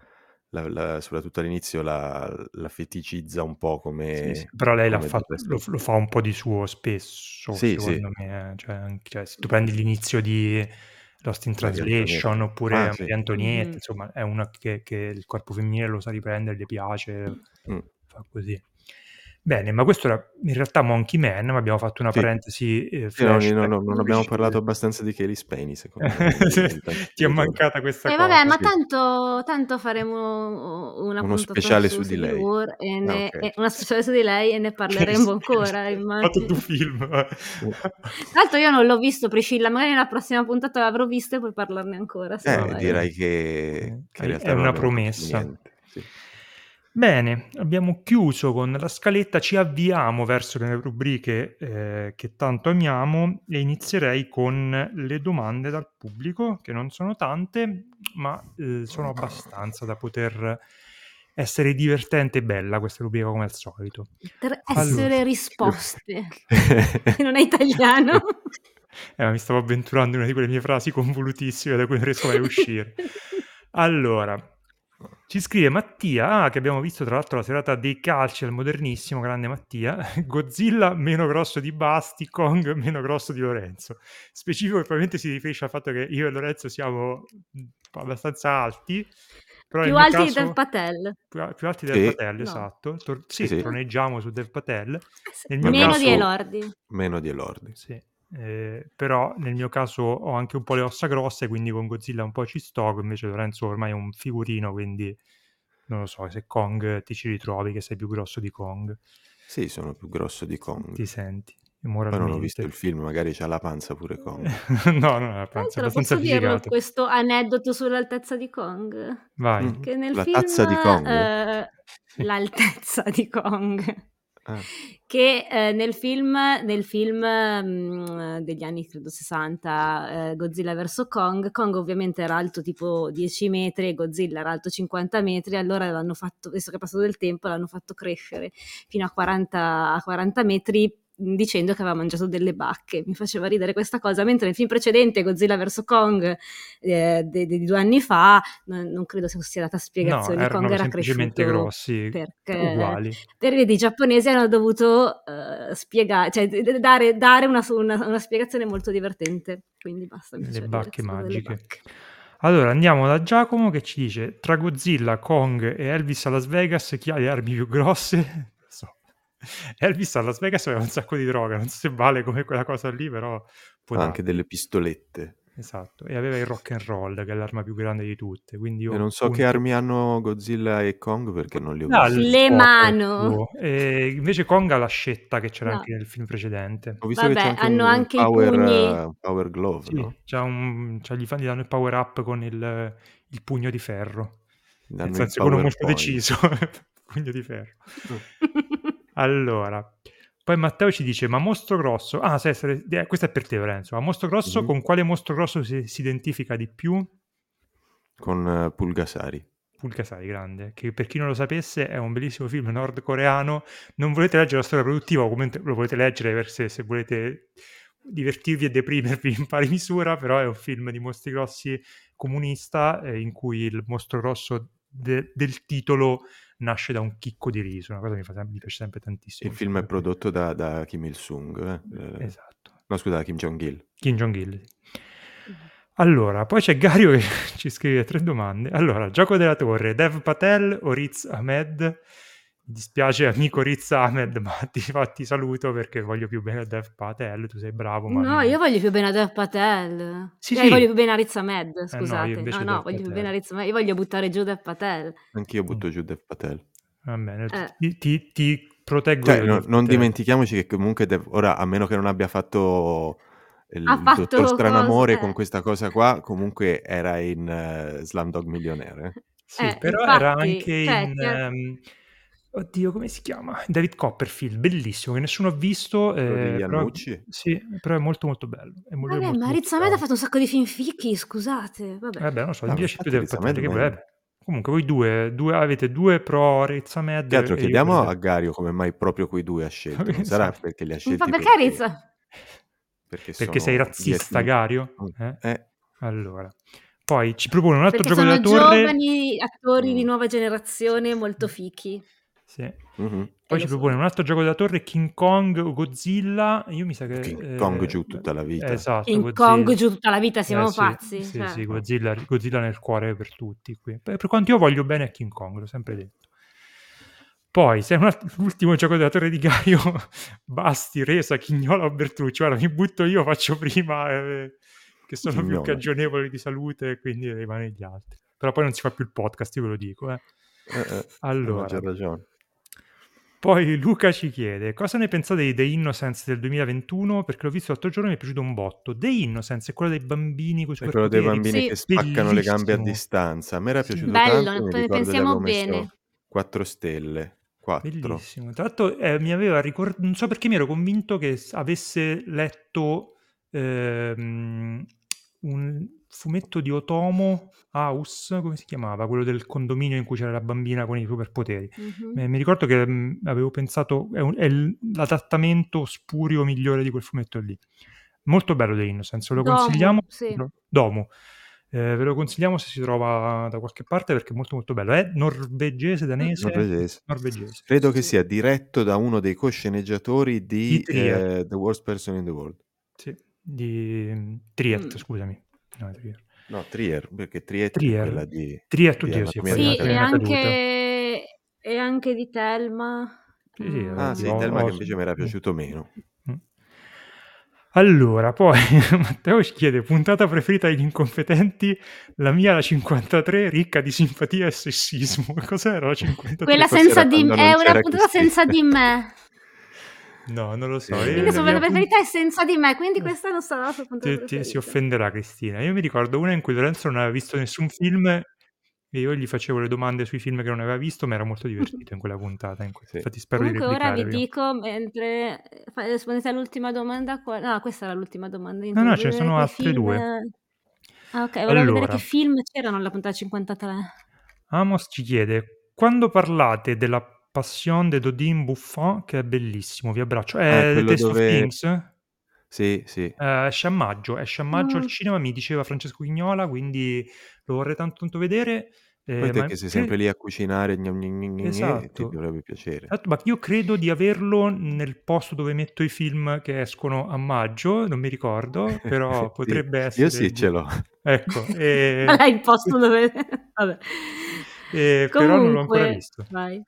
soprattutto all'inizio la feticizza un po' Sì, però lei come del resto. lo fa un po' di suo spesso, Sì, secondo me. Cioè, se tu prendi l'inizio di Lost in Maria Antonietta. Translation oppure Sì. Maria Antonietta, Mhm. insomma, è una che il corpo femminile lo sa riprendere, le piace, fa così. Bene, ma questo era in realtà Monkey Man, ma abbiamo fatto una Sì. parentesi Sì, non flashback. abbiamo parlato abbastanza di Cailee Spaeny, secondo me. Ti è mancata questa cosa. Vabbè, ma Sì. tanto faremo una Uno puntata speciale su su di Civil lei. War Ok. e una speciale su di lei e ne parleremo ancora, Fatto immagino. due film. Tra l'altro io non l'ho visto Priscilla, magari nella prossima puntata l'avrò visto e poi parlarne ancora. Se vuoi. Direi che in realtà è non una abbiamo fatto più promessa. niente. Sì. Bene, abbiamo chiuso con la scaletta, ci avviamo verso le rubriche che tanto amiamo e inizierei con le domande dal pubblico, che non sono tante, ma sono abbastanza da poter essere divertente e bella questa rubrica come al solito. Per Allora. essere risposte. Che non è italiano. Mi stavo avventurando in una di quelle mie frasi convolutissime da cui non riesco mai a uscire. Allora, ci scrive Mattia, che abbiamo visto tra l'altro la serata dei calci al Modernissimo, grande Mattia, Godzilla meno grosso di Basti, Kong meno grosso di Lorenzo. Specifico che probabilmente si riferisce al fatto che io e Lorenzo siamo abbastanza alti, però Più nel mio alti caso, di Dev Patel. più alti del Patel, No. esatto. Sì. Troneggiamo su Dev Patel. Nel mio Meno caso, di Elordi. Meno di Elordi. sì. Però nel mio caso ho anche un po' le ossa grosse, quindi con Godzilla un po' ci sto, invece Lorenzo ormai è un figurino, quindi non lo so, se Kong ti ci ritrovi che sei più grosso di Kong. Sì, sono più grosso di Kong. Ti senti, Poi moralmente. non ho visto il film, magari c'ha la panza pure Kong. No, la panza è abbastanza Posso dirlo fisicato. questo aneddoto sull'altezza di Kong? Vai. Che nel La film tazza di Kong? l'altezza di Kong. Ah. Che nel film degli anni credo 60, Godzilla vs Kong ovviamente era alto tipo 10 metri e Godzilla era alto 50 metri, allora l'hanno fatto, visto che è passato del tempo, l'hanno fatto crescere fino a 40 metri, dicendo che aveva mangiato delle bacche. Mi faceva ridere questa cosa, mentre nel film precedente Godzilla vs Kong di 2 anni fa non credo sia data spiegazione. No, erano Kong era semplicemente cresciuto grossi, perché uguali. per vedi, i giapponesi hanno dovuto spiegare, cioè dare una spiegazione molto divertente, quindi basta. Le bacche magiche. Bacche. Allora andiamo da Giacomo che ci dice: tra Godzilla, Kong e Elvis a Las Vegas chi ha le armi più grosse? Elvis a Las Vegas aveva un sacco di droga, non so se vale come quella cosa lì, però può anche delle pistolette. Esatto, e aveva il rock and roll, che è l'arma più grande di tutte, quindi io E non so che armi hanno Godzilla e Kong perché non li ho visti. Le mano! E invece Kong ha l'ascetta che c'era anche nel film precedente. Ho visto che c'è anche hanno anche power, i power glove, sì, no? gli danno il power up con il pugno di ferro. Danno Nel senso il che uno power molto point. deciso, pugno di ferro. Allora, poi Matteo ci dice: ma mostro grosso? Ah, questo è per te, Lorenzo. Ma mostro grosso, con quale mostro grosso si identifica di più? Con Pulgasari. Pulgasari, grande, che per chi non lo sapesse è un bellissimo film nordcoreano. Non volete leggere la storia produttiva, o comunque lo volete leggere se volete divertirvi e deprimervi in pari misura, però è un film di mostri grossi comunista in cui il mostro grosso del titolo nasce da un chicco di riso, una cosa che mi piace sempre tantissimo. Il film è prodotto da Kim Il-sung. Esatto. No, scusa, Kim Jong-il. Kim Jong-il. Allora, poi c'è Gario che ci scrive 3 domande. Allora, Gioco della Torre, Dev Patel o Riz Ahmed? Mi dispiace, amico Riz Ahmed, ma ti saluto perché voglio più bene a Dev Patel. Tu sei bravo, ma No, io voglio più bene a Dev Patel. Sì, Io voglio sì. più bene a Riz Ahmed, No, io scusate. invece No, Dev voglio più Patel. bene a Riz Ahmed. Io voglio buttare giù Dev Patel. Anch'io butto giù Dev Patel. Va bene, Eh. ti proteggo Cioè, io, no, Dev non Patel. dimentichiamoci che comunque ora, a meno che non abbia fatto il Ha fatto dottor Stranamore cosa? con questa cosa qua, comunque era in Slumdog Millionaire. Sì, però era infatti, anche cioè, in... oddio, come si chiama? David Copperfield, bellissimo, che nessuno ha visto, Quello degli però, Annucci? sì, però è molto molto bello. È molto, vabbè, molto, ma molto Riz Ahmed ha bravo. fatto un sacco di film fichi, scusate. Vabbè. Vabbè, non so, No, mi ma piace più infatti Dev Riz Ahmed Patel, che meglio. comunque voi due avete 2 pro Riz Ahmed Che altro e io chiediamo per a Gario come mai proprio quei due ha scelto? Non sarà Esatto. perché li ha Ma scelti perché Riz? perché Perché sei sono razzista, Gario? Eh? Allora, poi ci propone un altro Perché gioco della sono torre. giovani attori di Mm. nuova generazione molto fichi. Sì. Mhm. Poi lo ci propone sono. un altro gioco della torre, King Kong o Godzilla. Io mi sa che... King Kong giù tutta la vita. Esatto, King Kong giù tutta la vita, siamo sì, pazzi. sì, cioè. sì, Godzilla nel cuore per tutti qui. Per quanto io voglio bene a King Kong, l'ho sempre detto. Poi, se è l'ultimo gioco della torre di Gaio, Basti, Resa, Chignola o Bertucci, guarda, mi butto io, faccio prima, che sono più Chignola. cagionevoli di salute, quindi rimane gli altri. Però poi non si fa più il podcast, io ve lo dico. A Allora, maggior ragione. poi Luca ci chiede, cosa ne pensate di The Innocence del 2021? Perché l'ho visto l'altro giorno e mi è piaciuto un botto. The Innocence è quello dei bambini con i È quello dei superpoteri. bambini Sì. che spaccano le gambe a Bellissimo. distanza. A me era Sì. piaciuto Bello, tanto, mi ne ricordo gli pensiamo avevo messo bene. 4 stelle. 4. Bellissimo. Tra l'altro mi aveva ricordato, non so perché mi ero convinto che avesse letto un fumetto di Otomo House, come si chiamava? Quello del condominio in cui c'era la bambina con i superpoteri. Mhm. Mi ricordo che avevo pensato è l'adattamento spurio migliore di quel fumetto lì. Molto bello The Innocence, ve lo consigliamo. Sì. Domo. Ve lo consigliamo se si trova da qualche parte perché è molto molto bello. È norvegese, danese? Norvegese. Credo che sia diretto da uno dei co-sceneggiatori di Trier. The Worst Person in the World. Sì, di Triet, scusami. No, Trier. No, Trier, perché Triet è quella di oddio, sì, Anatomia poi di una Sì, e caduta. anche di Thelma. Sì, Ah sì, Thelma che invece mi era piaciuto meno. Allora, poi Matteo ci chiede, puntata preferita degli incompetenti, la mia la 53, ricca di simpatia e sessismo. Cos'era la 53? Quella senza di me, è una puntata senza di me. No, non lo so. Quindi la sua preferita è senza di me, quindi questa non sarà la sua puntata preferita. Si offenderà Cristina. Io mi ricordo una in cui Lorenzo non aveva visto nessun film e io gli facevo le domande sui film che non aveva visto, ma era molto divertito in quella puntata. Infatti spero Comunque di ora replicare. vi dico, mentre rispondete all'ultima domanda, no, questa era l'ultima domanda. No, ce ne sono altre 2. Ah, ok, volevo vedere che film c'erano alla puntata 53. Amos ci chiede, quando parlate della Passion de Dodin Buffon, che è bellissimo, vi abbraccio, è The Taste of Kings? Sì, sì. Esce a maggio al cinema, mi diceva Francesco Chignola, quindi lo vorrei tanto vedere. Poi te che sei sempre lì a cucinare, ti dovrebbe piacere. Ma io credo di averlo nel posto dove metto i film che escono a maggio, non mi ricordo, però potrebbe essere... Io sì, ce l'ho. Ecco. Qual è il posto dove... Vabbè. Però non l'ho ancora visto. Vai.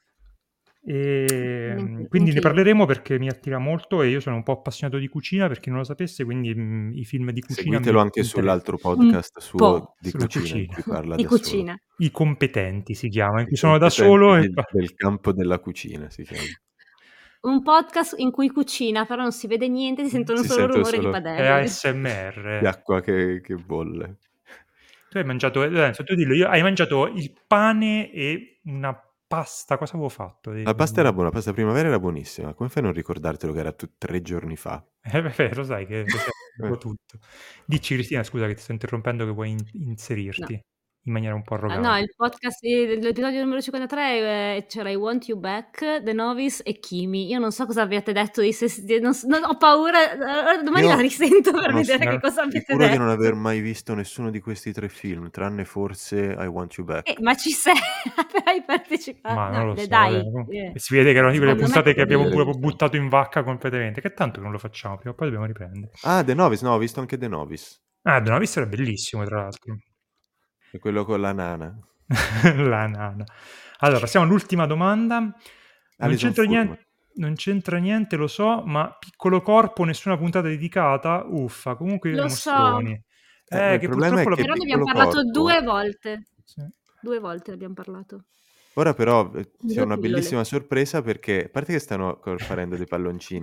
Quindi ne parleremo perché mi attira molto e io sono un po' appassionato di cucina, per chi non lo sapesse, quindi i film di cucina seguitelo anche sull'altro podcast suo di cucina in cui parla di cucina. I competenti si chiama, in cui sono da solo del campo della cucina si chiama. Un podcast in cui cucina, però non si vede niente, si sentono solo rumori di padelle. È ASMR. Di acqua che bolle. Tu hai mangiato, hai mangiato il pane e una pasta, cosa avevo fatto? La pasta era buona, la pasta primavera era buonissima. Come fai a non ricordartelo che era 3 giorni fa? Lo sai che tutto. Dici Cristina, scusa che ti sto interrompendo, che vuoi inserirti in maniera un po' arrogante. No, il podcast dell'episodio numero 53 c'era I Want You Back, The Novice e Kimi. Io non so cosa abbiate detto, non ho paura, domani la risento per vedere che cosa abbiate detto. Sicuro di non aver mai visto nessuno di questi 3 film, tranne forse I Want You Back. Ma ci sei, hai partecipato. Ma non lo so, dai. Si vede che erano di quelle puntate che abbiamo pure buttato in vacca completamente, che tanto che non lo facciamo, prima o poi dobbiamo riprendere. Ah, The Novice, no, ho visto anche The Novice. The Novice era bellissimo, tra l'altro. È quello con la nana. La nana. Allora, passiamo all'ultima domanda. Non Alison c'entra Furman. niente, non c'entra niente, lo so, ma Piccolo Corpo, nessuna puntata dedicata? Uffa, comunque Lo so. mostroni. Ma il Che problema purtroppo è che Però ne abbiamo Piccolo parlato Corpo... 2 volte. Sì. 2 volte ne abbiamo parlato. Ora però Di c'è 2 una pillole. bellissima sorpresa perché, a parte che stanno farendo dei palloncini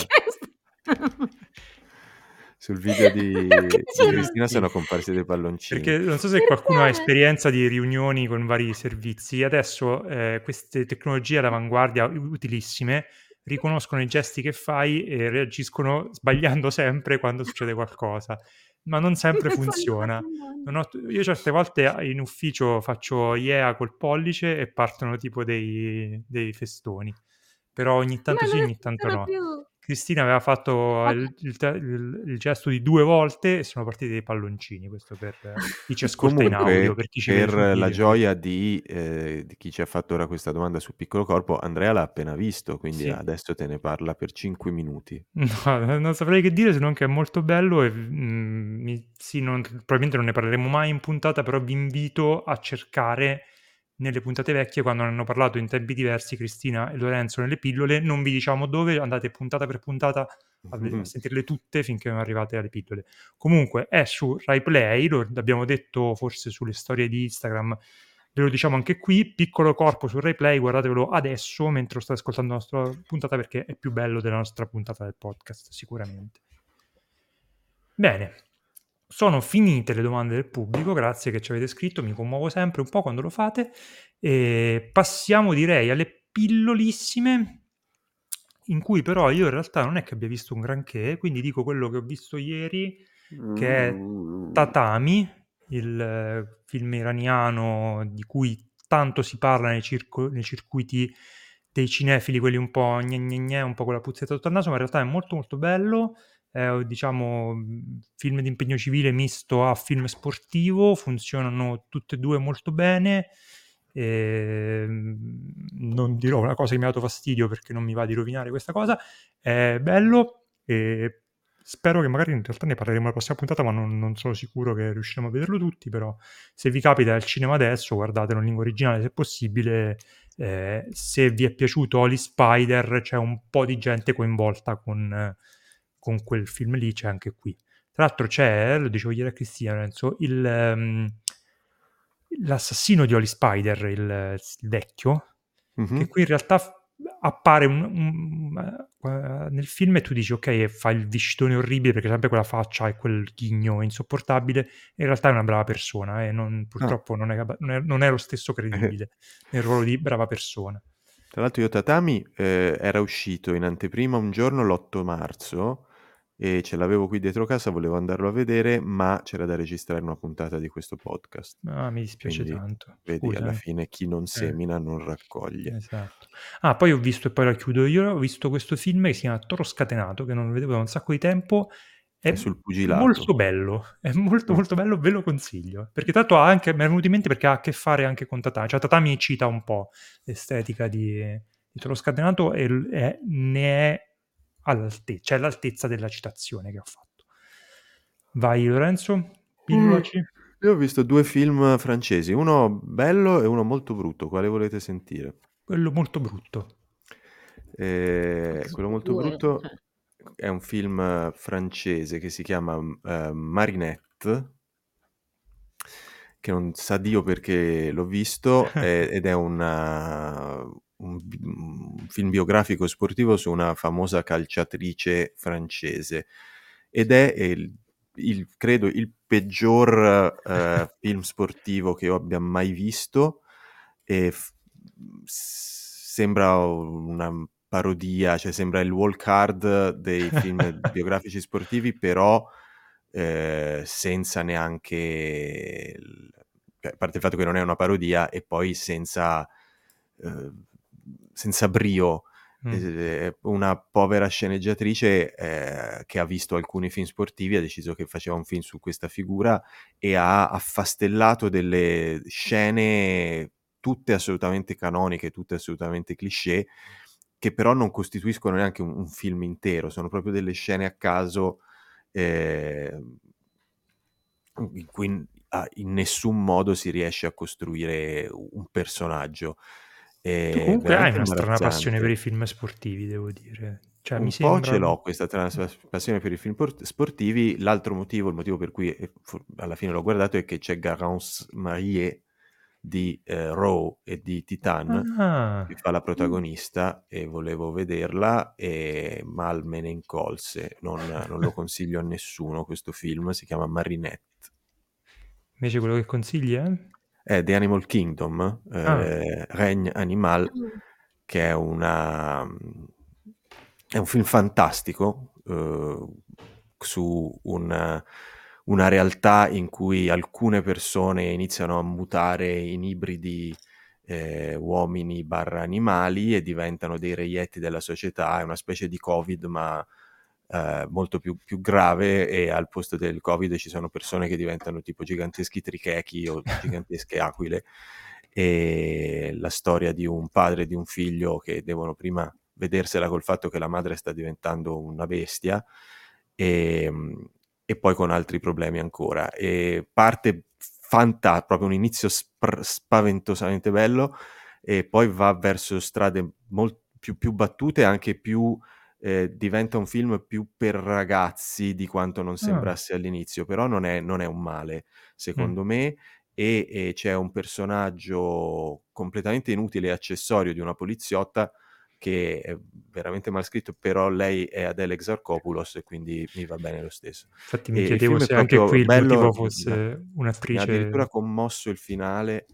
sul video di Perché Cristina, Sì. sono comparsi dei palloncini. Perché non so se qualcuno ha Perché? esperienza di riunioni con vari servizi. Adesso queste tecnologie all'avanguardia utilissime riconoscono i gesti che fai e reagiscono sbagliando sempre quando succede qualcosa, ma non sempre funziona. Io certe volte in ufficio faccio yeah col pollice e partono tipo dei festoni, però ogni tanto Ma sì, non ogni tanto esistono no. più. Cristina aveva fatto il gesto di 2 volte e sono partiti dei palloncini, questo per chi ci ascolta in audio, Comunque, per chi ci vede per sul la video invece. gioia di chi ci ha fatto ora questa domanda sul Piccolo Corpo, Andrea l'ha appena visto, quindi Sì. adesso te ne parla per 5 minuti. No, non saprei che dire se non che è molto bello e sì, probabilmente non ne parleremo mai in puntata, però vi invito a cercare nelle puntate vecchie, quando ne hanno parlato in tempi diversi Cristina e Lorenzo nelle pillole. Non vi diciamo dove, andate puntata per puntata a sentirle tutte finché non arrivate alle pillole. Comunque è su Rai Play, lo abbiamo detto forse sulle storie di Instagram, ve lo diciamo anche qui, Piccolo Corpo su Rai Play, guardatevelo adesso mentre state ascoltando la nostra puntata, perché è più bello della nostra puntata del podcast, sicuramente. Bene, sono finite le domande del pubblico, grazie che ci avete scritto, mi commuovo sempre un po' quando lo fate, e passiamo direi alle pillolissime, in cui però io in realtà non è che abbia visto un granché, quindi dico quello che ho visto ieri, che è Tatami, il film iraniano di cui tanto si parla nei circuiti dei cinefili, quelli un po' gne gne gne, un po' con la puzzetta sotto al naso, ma in realtà è molto molto bello. È, diciamo, film di impegno civile misto a film sportivo, funzionano tutte e due molto bene. Non dirò una cosa che mi ha dato fastidio perché non mi va di rovinare questa cosa. È bello e spero che magari in realtà ne parleremo la prossima puntata, ma non sono sicuro che riusciremo a vederlo tutti, però se vi capita al cinema adesso, guardatelo in lingua originale se possibile. Se vi è piaciuto Holy Spider, c'è un po' di gente coinvolta con quel film lì, c'è anche qui. Tra l'altro c'è, lo dicevo ieri a Cristina, Lorenzo, l'assassino di Holy Spider, il vecchio, che qui in realtà appare nel film e tu dici ok, fa il viscitone orribile perché sempre quella faccia e quel ghigno insopportabile, e in realtà è una brava persona e purtroppo non è lo stesso credibile nel ruolo di brava persona. Tra l'altro io Tatami era uscito in anteprima un giorno, l'8 marzo, e ce l'avevo qui dietro casa, volevo andarlo a vedere, ma c'era da registrare una puntata di questo podcast. Mi dispiace Quindi, tanto. vedi, Scusa. alla fine chi non semina non raccoglie. Esatto. Poi ho visto, e poi la chiudo io, ho visto questo film che si chiama Toro Scatenato, che non vedevo da un sacco di tempo. È sul pugilato. molto bello, è molto molto bello, ve lo consiglio. Perché tanto mi è venuto in mente perché ha a che fare anche con Tatami. Cioè Tatami cita un po' l'estetica di Toro Scatenato e ne è all'altezza, cioè all'altezza della citazione che ho fatto. Vai Lorenzo, pillolaci. Io ho visto 2 film francesi, uno bello e uno molto brutto. Quale volete sentire? Quello molto brutto. Quello molto brutto è un film francese che si chiama Marinette, che non sa Dio perché l'ho visto, ed è un film biografico sportivo su una famosa calciatrice francese, ed è credo il peggior film sportivo che io abbia mai visto, e sembra una parodia, cioè sembra il walk hard dei film biografici sportivi, però senza neanche a parte il fatto che non è una parodia, e poi senza brio. Una povera sceneggiatrice che ha visto alcuni film sportivi, ha deciso che faceva un film su questa figura e ha affastellato delle scene tutte assolutamente canoniche, tutte assolutamente cliché, che però non costituiscono neanche un film intero, sono proprio delle scene a caso in cui in nessun modo si riesce a costruire un personaggio. Tu È comunque hai veramente una strana passione per imbarazzante. i film sportivi, devo dire. Cioè, mi Un po' ce sembra... l'ho questa passione per i film sportivi. L'altro motivo, il motivo per cui alla fine l'ho guardato, è che c'è Garance Marillier di Raw e di Titan, Ah, che fa la protagonista, e volevo vederla, e mal me ne incolse. Non lo consiglio a nessuno questo film, si chiama Marinette. invece quello che consigli è? È The Animal Kingdom, Règne Animal, che è un film fantastico su una realtà in cui alcune persone iniziano a mutare in ibridi uomini / animali e diventano dei reietti della società. È una specie di Covid, ma molto più grave, e al posto del Covid ci sono persone che diventano tipo giganteschi trichechi o gigantesche aquile, e la storia di un padre e di un figlio che devono prima vedersela col fatto che la madre sta diventando una bestia, e poi con altri problemi ancora. E parte proprio un inizio spaventosamente bello, e poi va verso strade molto più battute, anche più diventa un film più per ragazzi di quanto non sembrasse all'inizio, però non è un male, secondo me. E c'è un personaggio completamente inutile e accessorio di una poliziotta che è veramente mal scritto, però lei è Adele Exarchopoulos e quindi mi va bene lo stesso. Infatti mi E il chiedevo film è se anche proprio qui il motivo bello, fosse mi ha un'attrice... addirittura commosso il finale.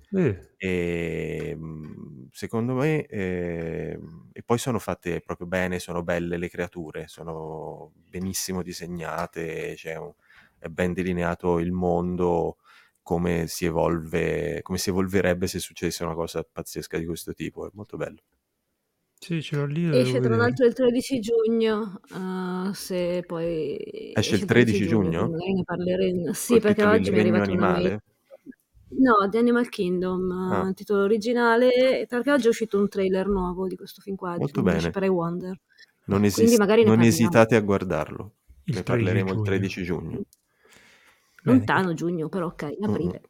E secondo me e poi sono fatte proprio bene, sono belle le creature, sono benissimo disegnate, è ben delineato il mondo, come si evolverebbe se succedesse una cosa pazzesca di questo tipo. È molto bello. Sì, ce l'ho lì, lo devo Esce tra vedere. l'altro il 13 giugno, se poi Esce il esce il 13 13 giugno, quindi giugno? magari ne parleremo. Sì, Col perché titolo Il oggi mi è regno arrivata una mail. animale? No, The Animal Kingdom, Ah, titolo originale, perché oggi è uscito un trailer nuovo di questo film qua, molto esce bene. per iWonder. Non Quindi magari ne non parliamo. esitate a guardarlo. Il Ne 13 parleremo il giugno. 13 giugno. Bene. Lontano giugno, però ok, aprile.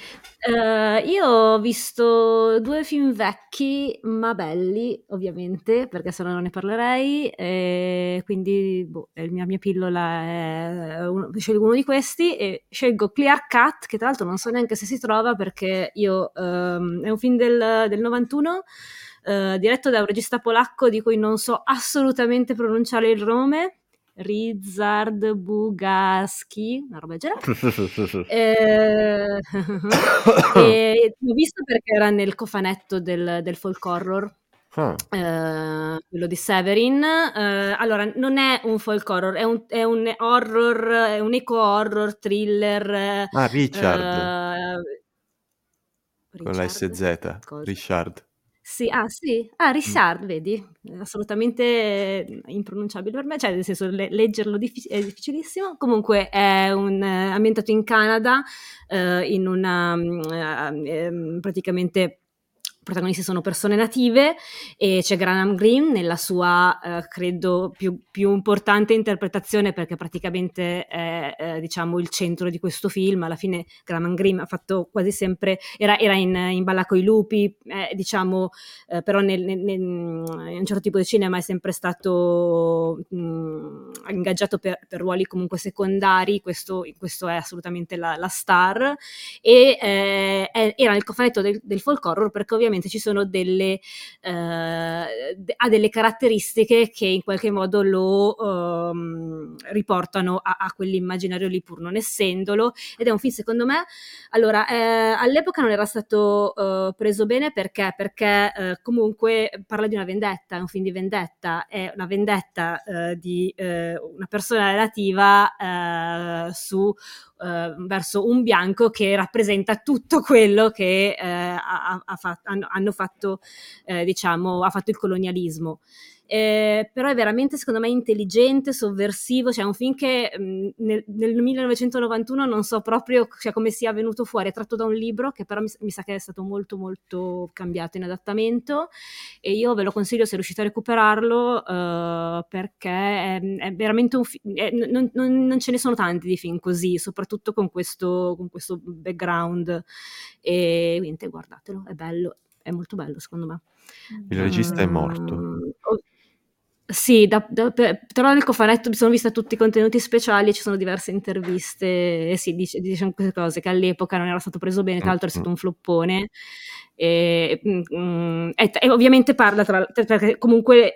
Io ho visto 2 film vecchi, ma belli, ovviamente, perché sennò non ne parlerei, quindi la mia pillola è scelgo uno di questi e scelgo Clear Cut, che tra l'altro non so neanche se si trova, perché è un film del 91, diretto da un regista polacco di cui non so assolutamente pronunciare il nome, Ryszard Bugarski, una roba del genere. E l'ho visto perché era nel cofanetto del folk horror, quello di Severin. Allora, non è un folk horror, è un horror, è un eco horror thriller. Richard, con la Richard? SZ, Cosa? Richard. Sì, sì, Richard, vedi, assolutamente impronunciabile per me, cioè nel senso leggerlo è difficilissimo. Comunque è ambientato in Canada, in una praticamente i protagonisti sono persone native e c'è Graham Greene nella sua credo più importante interpretazione, perché praticamente è diciamo il centro di questo film. Alla fine Graham Greene ha fatto quasi sempre, era in Balla coi lupi, diciamo, però in un certo tipo di cinema è sempre stato ingaggiato per ruoli comunque secondari. Questo è assolutamente la star, e era nel cofanetto del folk horror perché ovviamente ci sono ha delle caratteristiche che in qualche modo lo riportano a quell'immaginario lì, pur non essendolo. Ed è un film, secondo me, allora all'epoca non era stato preso bene perché comunque parla di una vendetta, è un film di vendetta, è una vendetta di una persona relativa verso un bianco che rappresenta tutto quello che hanno fatto, diciamo, ha fatto il colonialismo. però è veramente secondo me intelligente, sovversivo, cioè è un film che nel 1991 non so proprio come sia venuto fuori, è tratto da un libro che però mi sa che è stato molto molto cambiato in adattamento, e io ve lo consiglio se riuscite a recuperarlo, perché è veramente un film, non ce ne sono tanti di film così, soprattutto con questo background, e niente, guardatelo, è bello, è molto bello secondo me. Il regista è morto. Sì, però nel cofanetto mi sono vista tutti i contenuti speciali e ci sono diverse interviste, e sì, diciamo queste cose, che all'epoca non era stato preso bene, tra l'altro è stato un floppone, e ovviamente parla perché comunque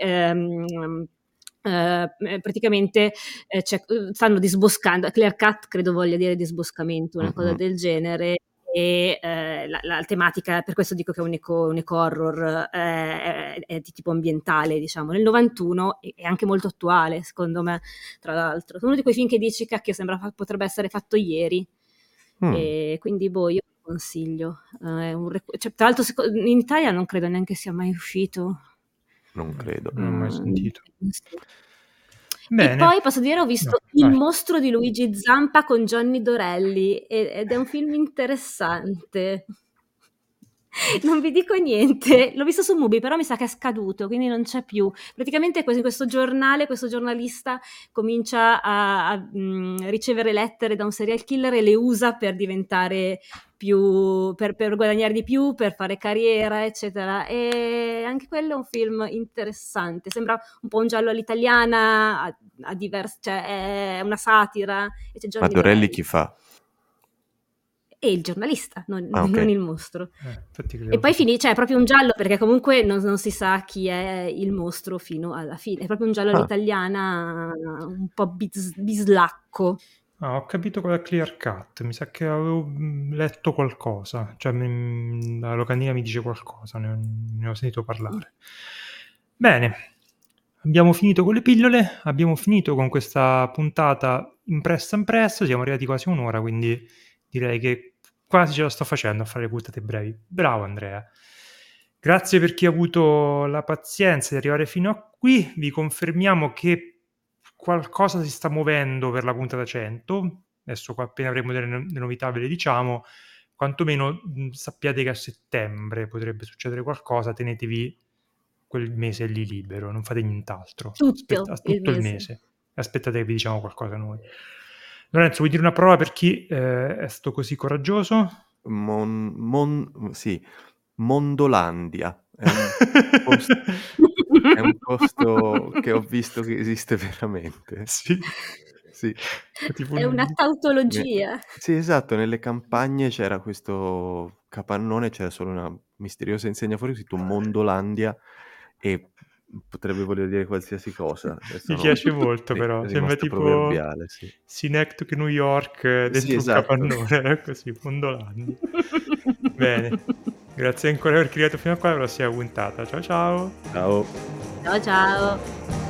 praticamente stanno disboscando, clear cut credo voglia dire disboscamento, una cosa del genere, e la tematica, per questo dico che è un eco horror, è di tipo ambientale, diciamo, nel 91, è anche molto attuale secondo me, tra l'altro uno di quei film che dici cacchio potrebbe essere fatto ieri, e quindi io lo consiglio, cioè, tra l'altro in Italia non credo neanche sia mai uscito, non credo, non ho mai sentito. Bene. E poi posso dire, ho visto Il mostro di Luigi Zampa con Johnny Dorelli, ed è un film interessante. Non vi dico niente, l'ho visto su Mubi, però mi sa che è scaduto, quindi non c'è più. Praticamente questo giornalista comincia a ricevere lettere da un serial killer e le usa per diventare più, per guadagnare di più, per fare carriera, eccetera. E anche quello è un film interessante, sembra un po' un giallo all'italiana, cioè è una satira. E c'è Johnny Ma Dorelli chi fa? E il giornalista, non il mostro. E poi cioè è proprio un giallo, perché comunque non si sa chi è il mostro fino alla fine. È proprio un giallo all'italiana, un po' bislacco. Ho capito qual è Clear Cut, mi sa che avevo letto qualcosa, cioè la locandina mi dice qualcosa, ne ho sentito parlare. Bene, abbiamo finito con le pillole, abbiamo finito con questa puntata impressa, siamo arrivati quasi un'ora, quindi direi che quasi ce la sto facendo a fare le puntate brevi. Bravo Andrea. Grazie per chi ha avuto la pazienza di arrivare fino a qui, vi confermiamo che qualcosa si sta muovendo per la puntata 100, adesso qua appena avremo delle novità ve le diciamo, quantomeno sappiate che a settembre potrebbe succedere qualcosa, tenetevi quel mese lì libero, non fate nient'altro, tutto il mese, aspettate che vi diciamo qualcosa noi. Lorenzo, vuoi dire una parola per chi è stato così coraggioso? Sì, Mondolandia è un posto che ho visto che esiste veramente. Sì. Tipo è una tautologia. Sì, esatto, nelle campagne c'era questo capannone, c'era solo una misteriosa insegna fuori scritto Mondolandia, e potrebbe voler dire qualsiasi cosa. Mi piace molto, però sembra tipo Synecdoche New York dentro un capannone, così, Mondolandia. Bene, grazie ancora per aver creato fino a qua, alla prossima puntata. Ciao ciao. Ciao. Ciao ciao.